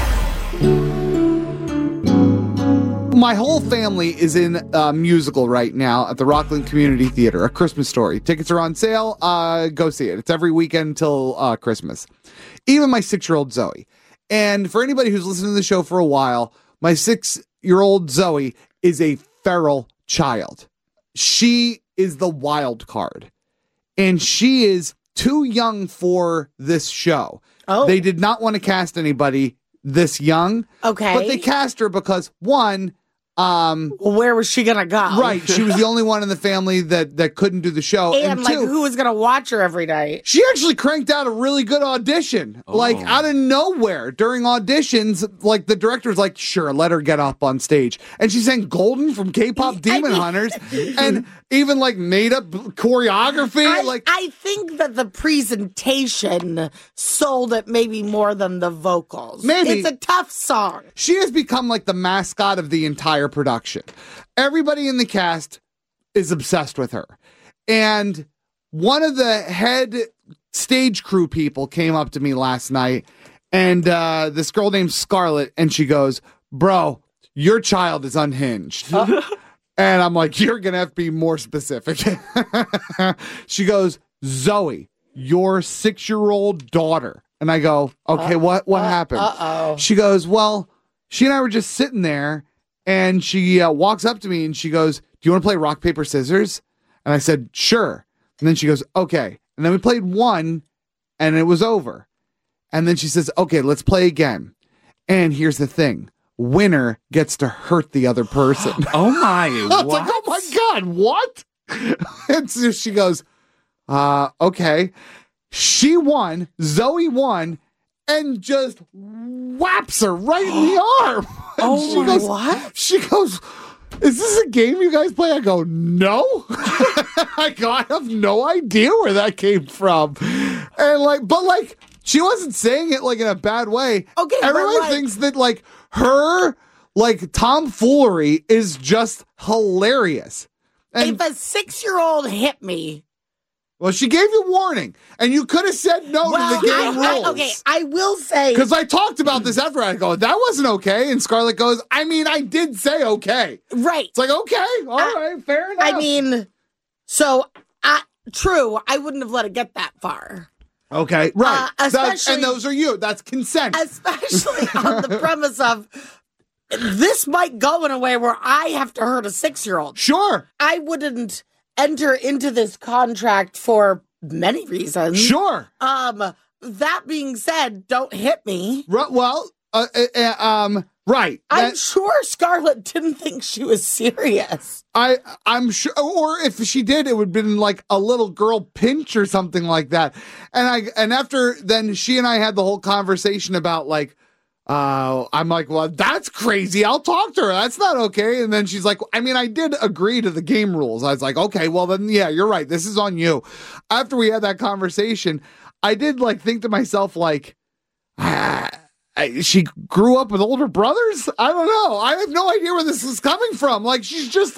G: My whole family is in a musical right now at the Rockland Community Theater, A Christmas Story. Tickets are on sale. Go see it. It's every weekend until Christmas. Even my 6-year-old Zoe. And for anybody who's listened to the show for a while, my 6-year-old Zoe is a feral child. She is the wild card. And she is too young for this show.
H: Oh.
G: They did not want to cast anybody this young.
H: Okay.
G: But they cast her because, one,
H: well, where was she gonna go?
G: Right, she was the only one in the family that couldn't do the show.
H: And like,
G: two,
H: who was gonna watch her every night?
G: She actually cranked out a really good audition, like out of nowhere during auditions. Like the director was like, "Sure, let her get up on stage," and she sang "Golden" from K-pop Demon Hunters, and even like made up choreography.
H: I think that the presentation sold it maybe more than the vocals.
G: Maybe.
H: It's a tough song.
G: She has become like the mascot of the entire production. Everybody in the cast is obsessed with her. And one of the head stage crew people came up to me last night, and this girl named Scarlett, and she goes, "Bro, your child is unhinged." And I'm like, "You're going to have to be more specific." She goes, "Zoe, your 6-year-old daughter." And I go, "Okay, what happened?"
H: Uh-oh.
G: She goes, "Well, she and I were just sitting there, and she walks up to me and she goes, 'Do you want to play rock, paper, scissors?' And I said, 'Sure.' And then she goes, 'Okay.' And then we played one, and it was over. And then she says, 'Okay, let's play again.' And here's the thing. Winner gets to hurt the other person."
I: Oh my,
G: I was like, "Oh my God, what?" And so she goes, "Okay." She won. Zoe won. And just whaps her right in the arm.
H: Oh,
G: she goes,
H: what?
G: She goes, "Is this a game you guys play?" I go, "No." I have no idea where that came from. And but she wasn't saying it like in a bad way.
H: Okay,
G: everyone thinks that her tomfoolery is just hilarious. And
H: if a 6-year-old hit me.
G: Well, she gave you warning, and you could have said no to the game rules.
H: I will say.
G: Because I talked about this after. I go, "That wasn't okay." And Scarlett goes, "I mean, I did say okay."
H: Right.
G: It's like, okay, all right, fair enough.
H: I mean, true, I wouldn't have let it get that far.
G: Okay, right.
H: Especially,
G: and those are you. That's consent.
H: Especially on the premise of this might go in a way where I have to hurt a 6-year-old.
G: Sure.
H: I wouldn't enter into this contract for many reasons.
G: Sure.
H: That being said, don't hit me.
G: Well, right.
H: I'm sure Scarlett didn't think she was serious.
G: I'm sure, or if she did, it would have been like a little girl pinch or something like that. And after then, she and I had the whole conversation about like, I'm like, well, that's crazy. I'll talk to her. That's not okay. And then she's like, I mean, I did agree to the game rules. I was like, okay, well then, yeah, you're right. This is on you. After we had that conversation, I did like think to myself, like, she grew up with older brothers? I don't know. I have no idea where this is coming from. Like, she's just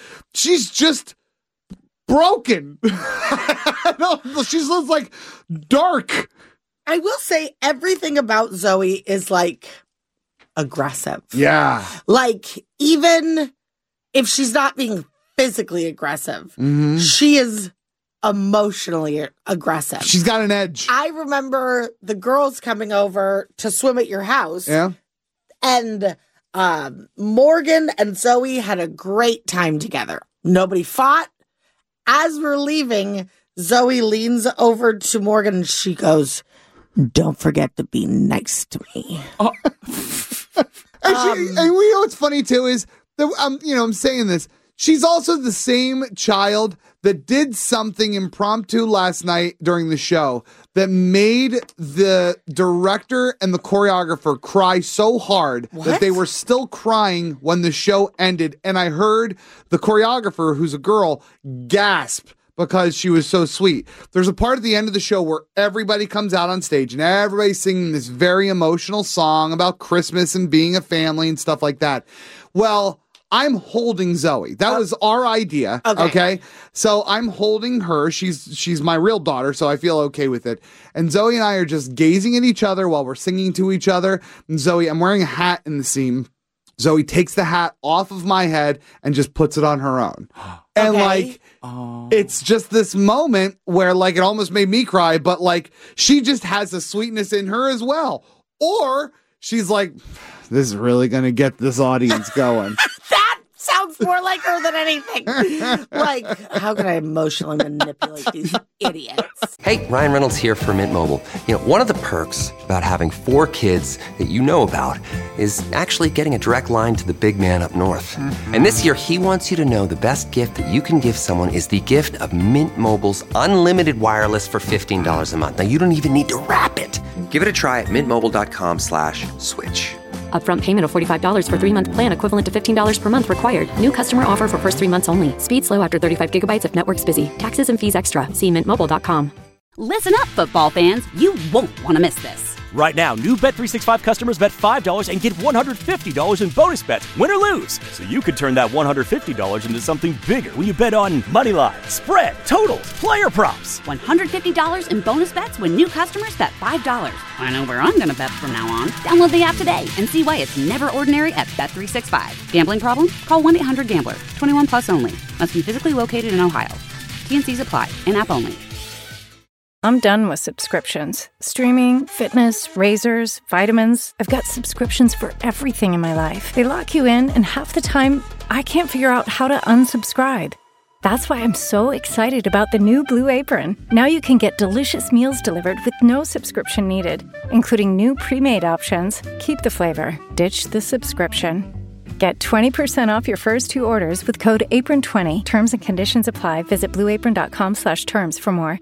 G: broken. She's like dark.
H: I will say everything about Zoe is like aggressive.
G: Yeah.
H: Like, even if she's not being physically aggressive, she is emotionally aggressive.
G: She's got an edge.
H: I remember the girls coming over to swim at your house.
G: Yeah.
H: And Morgan and Zoe had a great time together. Nobody fought. As we're leaving, Zoe leans over to Morgan and she goes, "Don't forget to be nice to me."
G: And we know what's funny too is that I'm saying this. She's also the same child that did something impromptu last night during the show that made the director and the choreographer cry so hard that they were still crying when the show ended. And I heard the choreographer, who's a girl, gasp because she was so sweet. There's a part at the end of the show where everybody comes out on stage and everybody's singing this very emotional song about Christmas and being a family and stuff like that. Well, I'm holding Zoe. That was our idea. Okay. So I'm holding her. She's my real daughter, so I feel okay with it. And Zoe and I are just gazing at each other while we're singing to each other. And Zoe, I'm wearing a hat in the scene. Zoe takes the hat off of my head and just puts it on her own. And it's just this moment where like it almost made me cry, but like she just has a sweetness in her as well. Or she's like, this is really going to get this audience going.
H: That sounds more like her than anything. Like, how can I emotionally manipulate these idiots?
M: Hey, Ryan Reynolds here for Mint Mobile. You know, one of the perks about having 4 kids that you know about is actually getting a direct line to the big man up north. And this year, he wants you to know the best gift that you can give someone is the gift of Mint Mobile's unlimited wireless for $15 a month. Now, you don't even need to wrap it. Give it a try at mintmobile.com/switch.
O: Upfront payment of $45 for 3-month plan equivalent to $15 per month required. New customer offer for first 3 months only. Speed slow after 35 gigabytes if network's busy. Taxes and fees extra. See mintmobile.com.
A: Listen up, football fans. You won't want to miss this.
B: Right now, new Bet365 customers bet $5 and get $150 in bonus bets, win or lose. So you could turn that $150 into something bigger when you bet on moneyline, spread, totals, player props.
A: $150 in bonus bets when new customers bet $5. I know where I'm going to bet from now on. Download the app today and see why it's never ordinary at Bet365. Gambling problem? Call 1-800-GAMBLER. 21 plus only. Must be physically located in Ohio. T&Cs apply. In-app only.
P: I'm done with subscriptions. Streaming, fitness, razors, vitamins. I've got subscriptions for everything in my life. They lock you in, and half the time, I can't figure out how to unsubscribe. That's why I'm so excited about the new Blue Apron. Now you can get delicious meals delivered with no subscription needed, including new pre-made options. Keep the flavor, ditch the subscription. Get 20% off your first 2 orders with code APRON20. Terms and conditions apply. Visit blueapron.com/terms for more.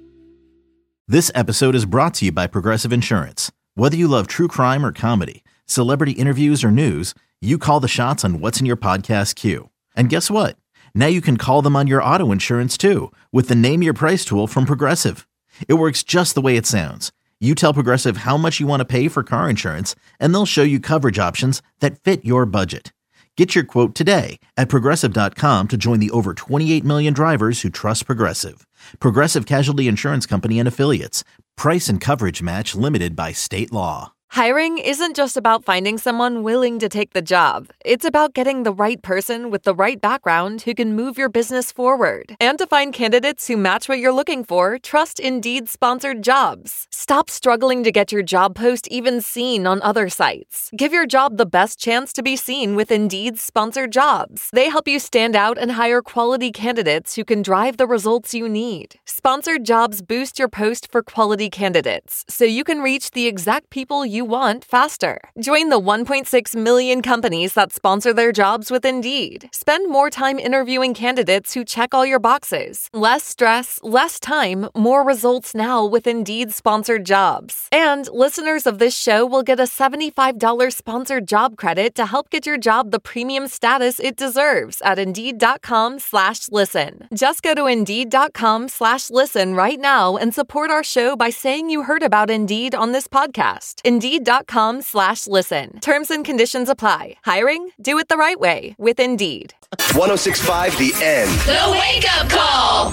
C: This episode is brought to you by Progressive Insurance. Whether you love true crime or comedy, celebrity interviews or news, you call the shots on what's in your podcast queue. And guess what? Now you can call them on your auto insurance too with the Name Your Price tool from Progressive. It works just the way it sounds. You tell Progressive how much you want to pay for car insurance, and they'll show you coverage options that fit your budget. Get your quote today at Progressive.com to join the over 28 million drivers who trust Progressive. Progressive Casualty Insurance Company and Affiliates. Price and coverage match limited by state law.
Q: Hiring isn't just about finding someone willing to take the job. It's about getting the right person with the right background who can move your business forward. And to find candidates who match what you're looking for, trust Indeed-sponsored jobs. Stop struggling to get your job post even seen on other sites. Give your job the best chance to be seen with Indeed's sponsored jobs. They help you stand out and hire quality candidates who can drive the results you need. Sponsored jobs boost your post for quality candidates, so you can reach the exact people you want faster. Join the 1.6 million companies that sponsor their jobs with Indeed. Spend more time interviewing candidates who check all your boxes. Less stress, less time, more results now with Indeed sponsored jobs. And listeners of this show will get a $75 sponsored job credit to help get your job the premium status it deserves at Indeed.com/listen. Just go to Indeed.com/listen right now and support our show by saying you heard about Indeed on this podcast. Indeed.com/listen. Terms and conditions apply. Hiring? Do it the right way with Indeed.
K: 106.5 The End.
F: The Wake Up Call.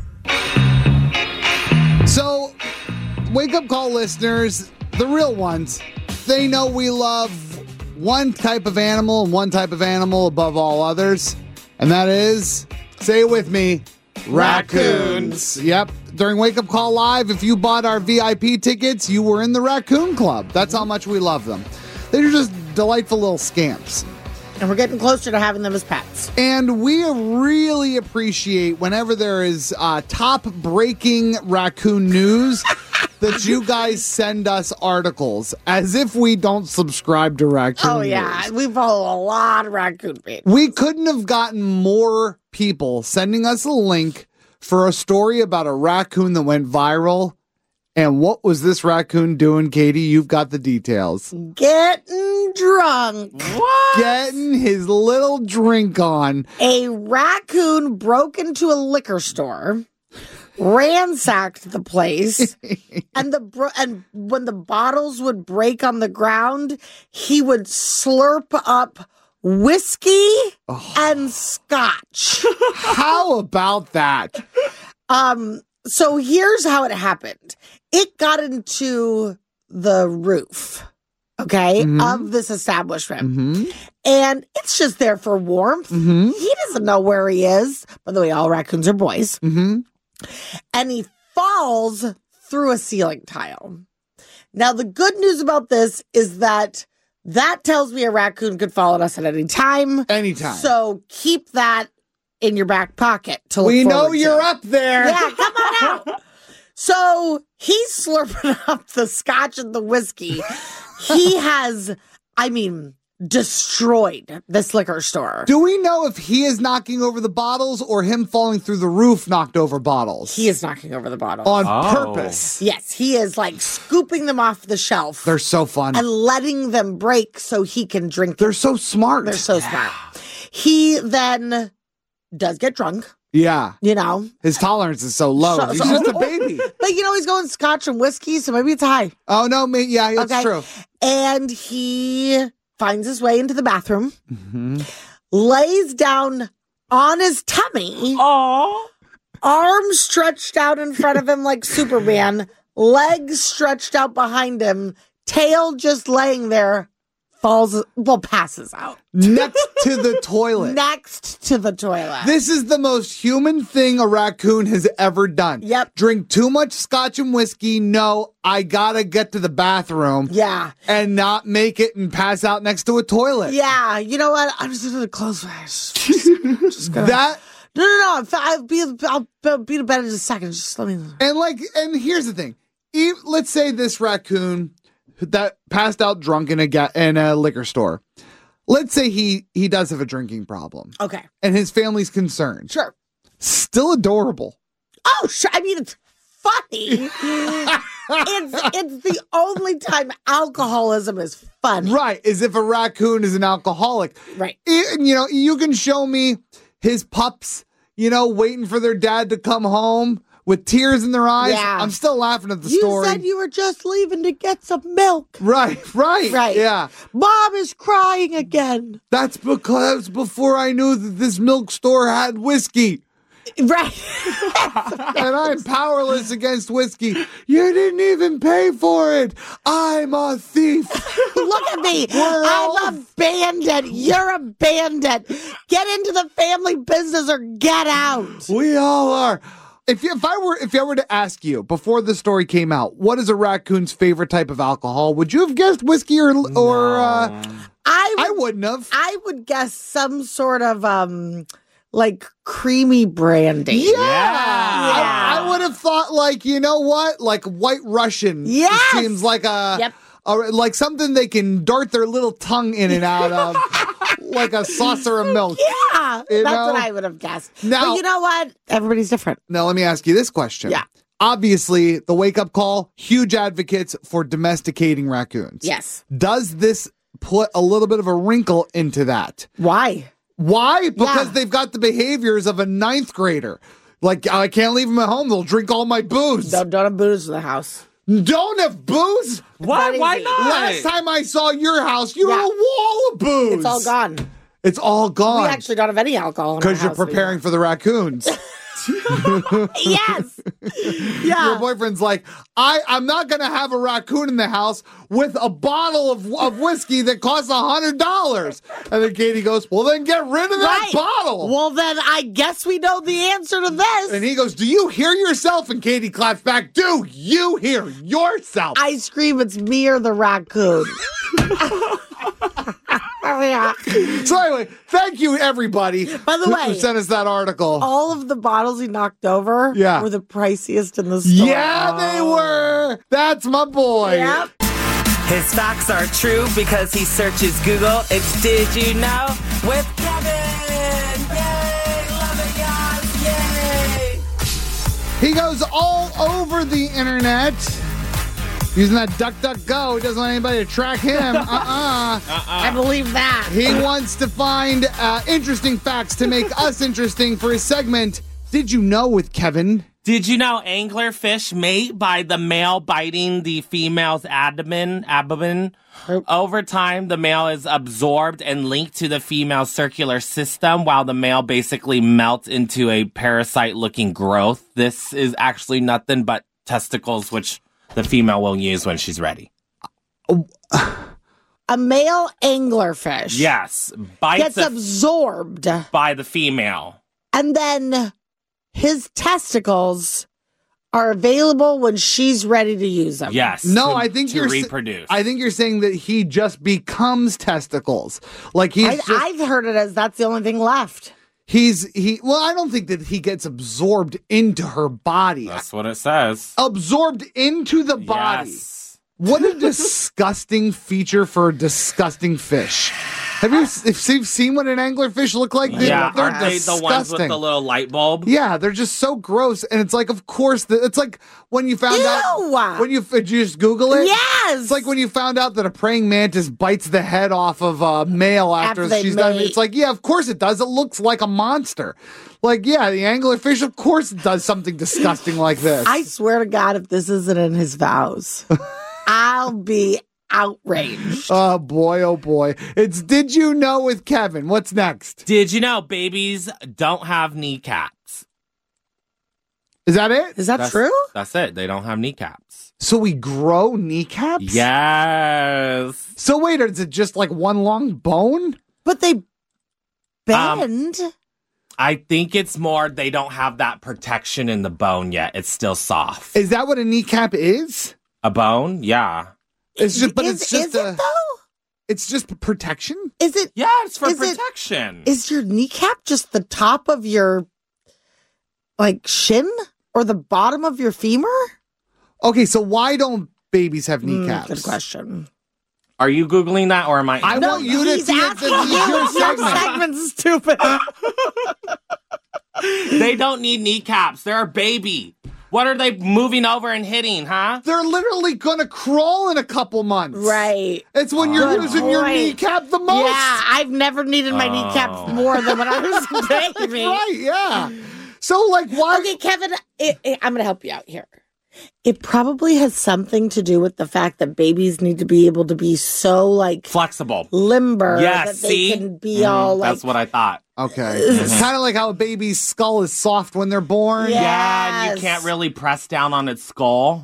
G: So, Wake Up Call listeners, the real ones, they know we love one type of animal and one type of animal above all others. And that is, say it with me, raccoons. Yep. During Wake Up Call Live, if you bought our VIP tickets, you were in the Raccoon Club. That's how much we love them. They're just delightful little scamps.
H: And we're getting closer to having them as pets.
G: And we really appreciate whenever there is top-breaking raccoon news that you guys send us articles, as if we don't subscribe to raccoon news.
H: Yeah, we follow a lot of raccoon pages.
G: We couldn't have gotten more people sending us a link for a story about a raccoon that went viral. And what was this raccoon doing, Katie? You've got the details.
H: Getting drunk.
G: What? Getting his little drink on.
H: A raccoon broke into a liquor store, ransacked the place, and when the bottles would break on the ground, he would slurp up whiskey and scotch.
G: How about that?
H: So here's how it happened. It got into the roof, of this establishment. And it's just there for warmth. He doesn't know where he is. By the way, all raccoons are boys. And he falls through a ceiling tile. Now, the good news about this is that tells me a raccoon could fall on us at any time.
G: Anytime.
H: So keep that in your back pocket.
G: We know you're up there.
H: Yeah, come on out. So he's slurping up the scotch and the whiskey. He has, destroyed this liquor store.
G: Do we know if he is knocking over the bottles or him falling through the roof knocked over bottles?
H: He is knocking over the bottles.
G: On purpose.
H: Yes, he is scooping them off the shelf.
G: They're so fun.
H: And letting them break so he can drink them.
G: They're so smart.
H: They're so smart. He then does get drunk.
G: Yeah.
H: His
G: tolerance is so low. He's just a baby.
H: But he's going scotch and whiskey, so maybe it's high.
G: Oh, no, yeah, that's true.
H: And he finds his way into the bathroom, lays down on his tummy, arms stretched out in front of him like Superman, legs stretched out behind him, tail just laying there, passes out.
G: Next to the toilet.
H: Next to the toilet.
G: This is the most human thing a raccoon has ever done.
H: Yep.
G: Drink too much scotch and whiskey. No, I gotta get to the bathroom.
H: Yeah.
G: And not make it and pass out next to a toilet.
H: Yeah. You know what? I'm just going to close my eyes.
G: That...
H: No. I'll be to bed in a second. Just let me...
G: And here's the thing. Let's say this raccoon that passed out drunk in a liquor store. Let's say he does have a drinking problem.
H: Okay.
G: And his family's concerned.
H: Sure.
G: Still adorable.
H: Oh, sure. It's funny. it's the only time alcoholism is funny.
G: Right. As if a raccoon is an alcoholic.
H: Right.
G: You can show me his pups, waiting for their dad to come home with tears in their eyes.
H: Yeah.
G: I'm still laughing at the story.
H: You said you were just leaving to get some milk.
G: Right. Yeah.
H: Mom is crying again.
G: That's because before I knew that this milk store had whiskey.
H: Right.
G: And I'm powerless against whiskey. You didn't even pay for it. I'm a thief.
H: Look at me. I'm a bandit. You're a bandit. Get into the family business or get out.
G: We all are. If I were to ask you before the story came out, what is a raccoon's favorite type of alcohol? Would you have guessed whiskey or I wouldn't have.
H: I would guess some sort of like creamy brandy.
G: Yeah. I would have thought like, you know what? Like White Russian.
H: Yes.
G: Seems like like something they can dart their little tongue in and out of. Like a saucer of milk.
H: Yeah. That's what I would have guessed.
G: Now,
H: but you know what? Everybody's different.
G: Now let me ask you this question.
H: Yeah.
G: Obviously, the Wake Up Call, huge advocates for domesticating raccoons.
H: Yes.
G: Does this put a little bit of a wrinkle into that?
H: Why?
G: Because they've got the behaviors of a 9th grader. Like, I can't leave them at home. They'll drink all my booze.
H: Don't have booze in the house.
G: Don't have booze?
I: Why not?
G: Last time I saw your house, you had a wall of booze.
H: It's all gone.
G: It's all gone.
H: We actually don't have any alcohol in our
G: because you're
H: house
G: preparing for the raccoons.
H: Yes. Yeah.
G: Your boyfriend's like, I'm not going to have a raccoon in the house with a bottle of whiskey that costs $100. And then Katie goes, well, then get rid of that bottle.
H: Well, then I guess we know the answer to this.
G: And he goes, do you hear yourself? And Katie claps back, do you hear yourself?
H: I scream, it's me or the raccoon. Yeah.
G: So anyway, thank you everybody.
H: By the way,
G: who sent us that article.
H: All of the bottles he knocked over were the priciest in the store.
G: Yeah, they were. That's my boy.
H: Yep.
U: His facts are true because he searches Google. It's Did You Know with Kevin. Yay! Love it, guys. Yay!
G: He goes all over the internet. Using that DuckDuckGo, he doesn't want anybody to track him.
H: I believe that.
G: He wants to find interesting facts to make us interesting for his segment, Did You Know with Kevin?
I: Did you know anglerfish mate by the male biting the female's abdomen? Over time, the male is absorbed and linked to the female's circular system while the male basically melts into a parasite-looking growth. This is actually nothing but testicles, which the female will use when she's ready.
H: A male anglerfish.
I: Yes.
H: Gets absorbed
I: by the female.
H: And then his testicles are available when she's ready to use them.
I: Yes.
G: No, I think
I: to reproduce.
G: I think you're saying that he just becomes testicles. Like
H: I've heard it as that's the only thing left.
G: Well, I don't think that he gets absorbed into her body.
I: That's what it says.
G: Absorbed into the body.
I: Yes.
G: What a disgusting feature for a disgusting fish. Have you seen what an anglerfish look like?
I: Yeah,
G: they're
I: aren't they
G: disgusting.
I: the ones with the little light bulb?
G: Yeah, they're just so gross. And it's like, of course, it's like when you found out. When you just Google it?
H: Yes.
G: It's like when you found out that a praying mantis bites the head off of a male after she's done. It's like, yeah, of course it does. It looks like a monster. Like, yeah, the anglerfish, of course, does something disgusting like this.
H: I swear to God, if this isn't in his vows, I'll be outraged.
G: Oh boy. It's Did You Know with Kevin. What's next?
I: Did you know babies don't have kneecaps?
G: Is that it?
H: Is that true?
I: That's it. They don't have kneecaps.
G: So we grow kneecaps?
I: Yes.
G: So wait, is it just like one long bone?
H: But they bend.
I: I think it's more they don't have that protection in the bone yet. It's still soft.
G: Is that what a kneecap is?
I: A bone? Yeah.
G: It's just, but it's just
H: is it though?
G: It's just protection?
H: Is it?
I: Yeah, it's for protection.
H: Is your kneecap just the top of your shin or the bottom of your femur?
G: Okay, so why don't babies have kneecaps?
H: Good question.
I: Are you Googling that or am I?
G: I want you to see it. This is your segment.
H: Segment's stupid.
I: They don't need kneecaps. They're a baby. What are they moving over and hitting, huh?
G: They're literally gonna crawl in a couple months.
H: Right.
G: It's when you're using your kneecap the most.
H: Yeah, I've never needed my kneecaps more than when I was a baby.
G: Right, yeah. So, why?
H: Okay, Kevin, I'm gonna help you out here. It probably has something to do with the fact that babies need to be able to be so
I: flexible,
H: limber,
I: yes,
H: that they can be all
I: that's what I thought.
G: Okay. It's kind of like how a baby's skull is soft when they're born.
H: Yes.
I: Yeah, and you can't really press down on its skull.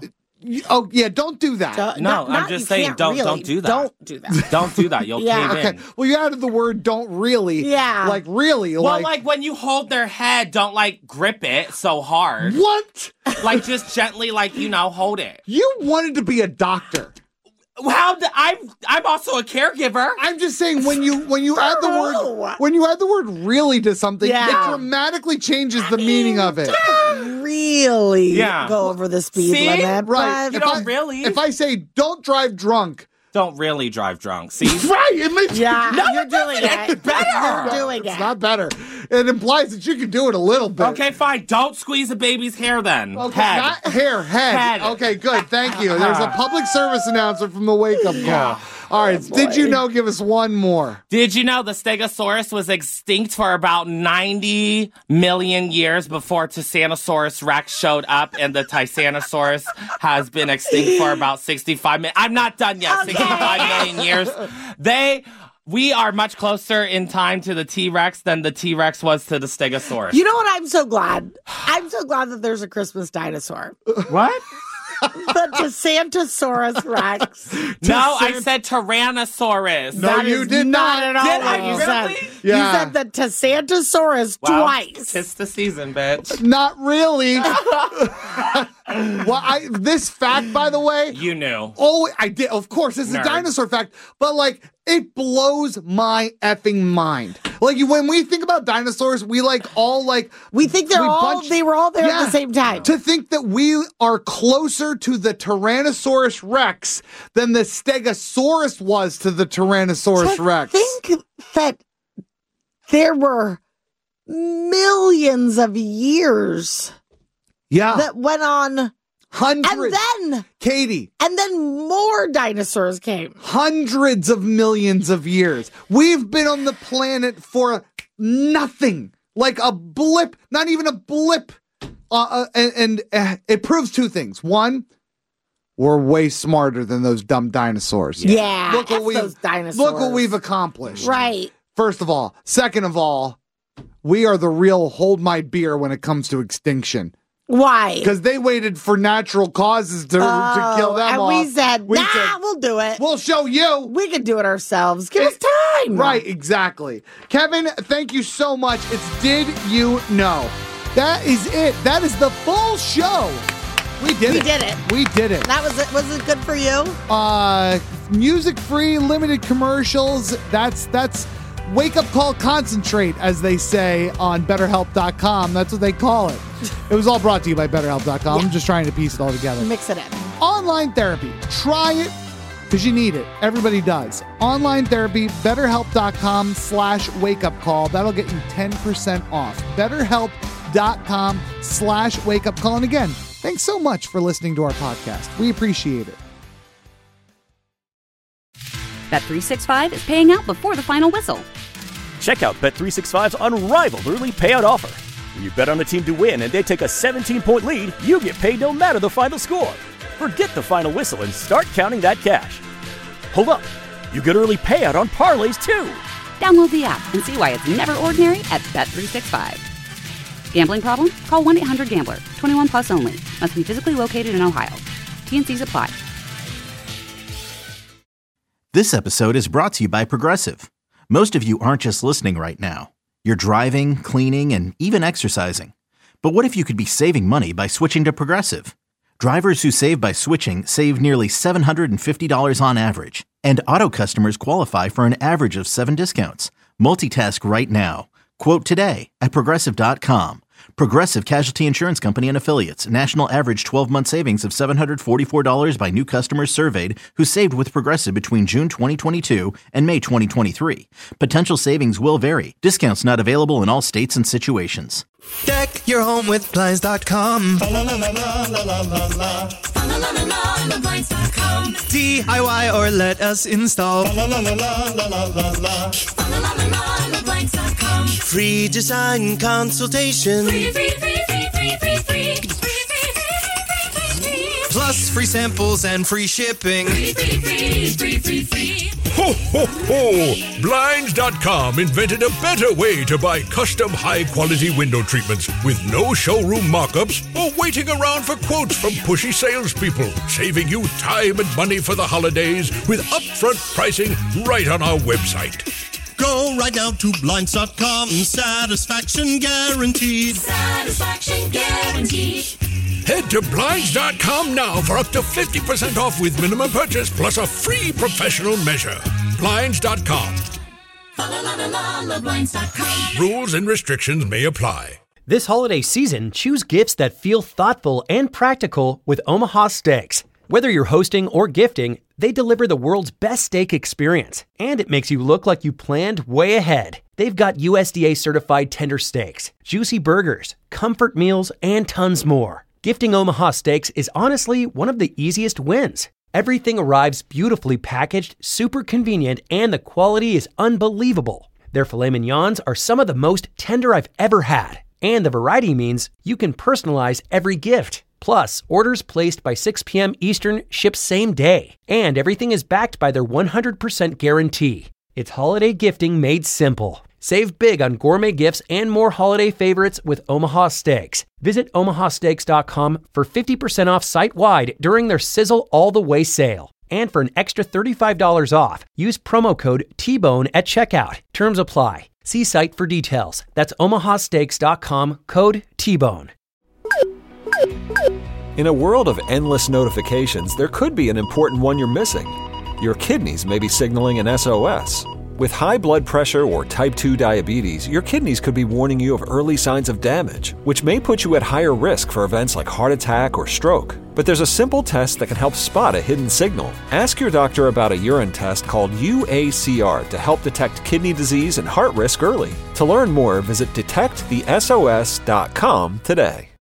G: Oh, yeah, don't do that.
I: I'm just saying, don't do that.
H: Don't do that.
I: Don't do that. You'll cave in.
G: Okay. Well, you added the word "don't really."
H: Yeah.
G: Like really.
I: Well, like when you hold their head, don't like grip it so hard.
G: What?
I: Like just gently, like hold it.
G: You wanted to be a doctor.
I: I'm also a caregiver.
G: I'm just saying when you add the word really to something, it dramatically changes the meaning of it.
H: Really go over the speed limit.
G: Right. If I say don't drive drunk.
I: Don't really drive drunk. See?
G: Right. It makes
H: you're doing it.
I: It's better.
H: You're doing it.
G: It's not better. It implies that you can do it a little bit.
I: Okay, fine. Don't squeeze a baby's hair then.
G: Okay,
I: head.
G: not hair, head. Okay, good. Thank you. There's a public service announcement from the Wake Up Call.
I: Yeah.
G: All right. Did you know? Give us one more.
I: Did you know the Stegosaurus was extinct for about 90 million years before Tyrannosaurus Rex showed up, and the Tyrannosaurus has been extinct for about 65 million. I'm not done yet. Okay. 65 million years. We are much closer in time to the T-Rex than the T-Rex was to the Stegosaurus.
H: You know what? I'm so glad. I'm so glad that there's a Christmas dinosaur.
I: What?
H: The Tyrannosaurus Rex.
I: No, I said Tyrannosaurus.
G: No, you did not
H: at all.
I: Did I
H: you
I: really?
H: Said. Yeah. You said the Tyrannosaurus twice.
I: It's the season, bitch.
G: Not really. Well, this fact, by the way,
I: you knew.
G: Oh, I did. Of course, it's a dinosaur fact, but it blows my effing mind. When we think about dinosaurs, we think
H: they were all there at the same time.
G: To think that we are closer to the Tyrannosaurus Rex than the Stegosaurus was to the Tyrannosaurus Rex.
H: Think that there were millions of years.
G: Yeah.
H: That went on.
G: Hundreds.
H: And then.
G: Katie.
H: And then more dinosaurs came.
G: Hundreds of millions of years. We've been on the planet for nothing. Like a blip. Not even a blip. And it proves two things. One, we're way smarter than those dumb dinosaurs.
H: Yeah. Look what
G: we've accomplished.
H: Right.
G: First of all. Second of all, we are the real hold my beer when it comes to extinction.
H: Why?
G: Because they waited for natural causes to kill them off.
H: And we said, we'll do it.
G: We'll show you.
H: We can do it ourselves. Give us time.
G: Right, exactly. Kevin, thank you so much. It's Did You Know? That is it. That is the full show. We did it. We did it.
H: That was it. Was it good for you?
G: Music-free, limited commercials. That's Wake Up Call Concentrate, as they say on BetterHelp.com. That's what they call it. It was all brought to you by BetterHelp.com. I'm just trying to piece it all together.
H: Mix it in.
G: Online therapy. Try it because you need it. Everybody does. Online therapy, BetterHelp.com/wakeupcall. That'll get you 10% off. BetterHelp.com/wakeupcall. And again, thanks so much for listening to our podcast. We appreciate it.
A: Bet365 is paying out before the final whistle.
B: Check out Bet365's unrivaled early payout offer. When you bet on a team to win and they take a 17-point lead, you get paid no matter the final score. Forget the final whistle and start counting that cash. Hold up. You get early payout on parlays, too.
A: Download the app and see why it's never ordinary at Bet365. Gambling problem? Call 1-800-GAMBLER. 21 plus only. Must be physically located in Ohio. T&Cs apply.
C: This episode is brought to you by Progressive. Most of you aren't just listening right now. You're driving, cleaning, and even exercising. But what if you could be saving money by switching to Progressive? Drivers who save by switching save nearly $750 on average. And auto customers qualify for an average of 7 discounts. Multitask right now. Quote today at Progressive.com. Progressive Casualty Insurance Company and Affiliates. National average 12-month savings of $744 by new customers surveyed who saved with Progressive between June 2022 and May 2023. Potential savings will vary. Discounts not available in all states and situations.
K: Deck your home with Blinds.com. DIY or let us install. Free design consultation. Plus free samples and free shipping.
E: Ho, ho, ho! Blinds.com invented a better way to buy custom high-quality window treatments with no showroom mock-ups or waiting around for quotes from pushy salespeople, saving you time and money for the holidays with upfront pricing right on our website.
V: Go right now to Blinds.com. Satisfaction guaranteed.
D: Satisfaction guaranteed.
E: Head to Blinds.com now for up to 50% off with minimum purchase plus a free professional measure. Blinds.com.
D: Blinds.com.
E: Rules and restrictions may apply.
W: This holiday season, choose gifts that feel thoughtful and practical with Omaha Steaks. Whether you're hosting or gifting, they deliver the world's best steak experience, and it makes you look like you planned way ahead. They've got USDA certified tender steaks, juicy burgers, comfort meals, and tons more. Gifting Omaha Steaks is honestly one of the easiest wins. Everything arrives beautifully packaged, super convenient, and the quality is unbelievable. Their filet mignons are some of the most tender I've ever had, and the variety means you can personalize every gift. Plus, orders placed by 6 p.m. Eastern ship same day, and everything is backed by their 100% guarantee. It's holiday gifting made simple. Save big on gourmet gifts and more holiday favorites with Omaha Steaks. Visit omahasteaks.com for 50% off site-wide during their Sizzle All the Way sale. And for an extra $35 off, use promo code TBONE at checkout. Terms apply. See site for details. That's omahasteaks.com, code TBONE.
X: In a world of endless notifications, there could be an important one you're missing. Your kidneys may be signaling an SOS. With high blood pressure or type 2 diabetes, your kidneys could be warning you of early signs of damage, which may put you at higher risk for events like heart attack or stroke. But there's a simple test that can help spot a hidden signal. Ask your doctor about a urine test called UACR to help detect kidney disease and heart risk early. To learn more, visit detectthesos.com today.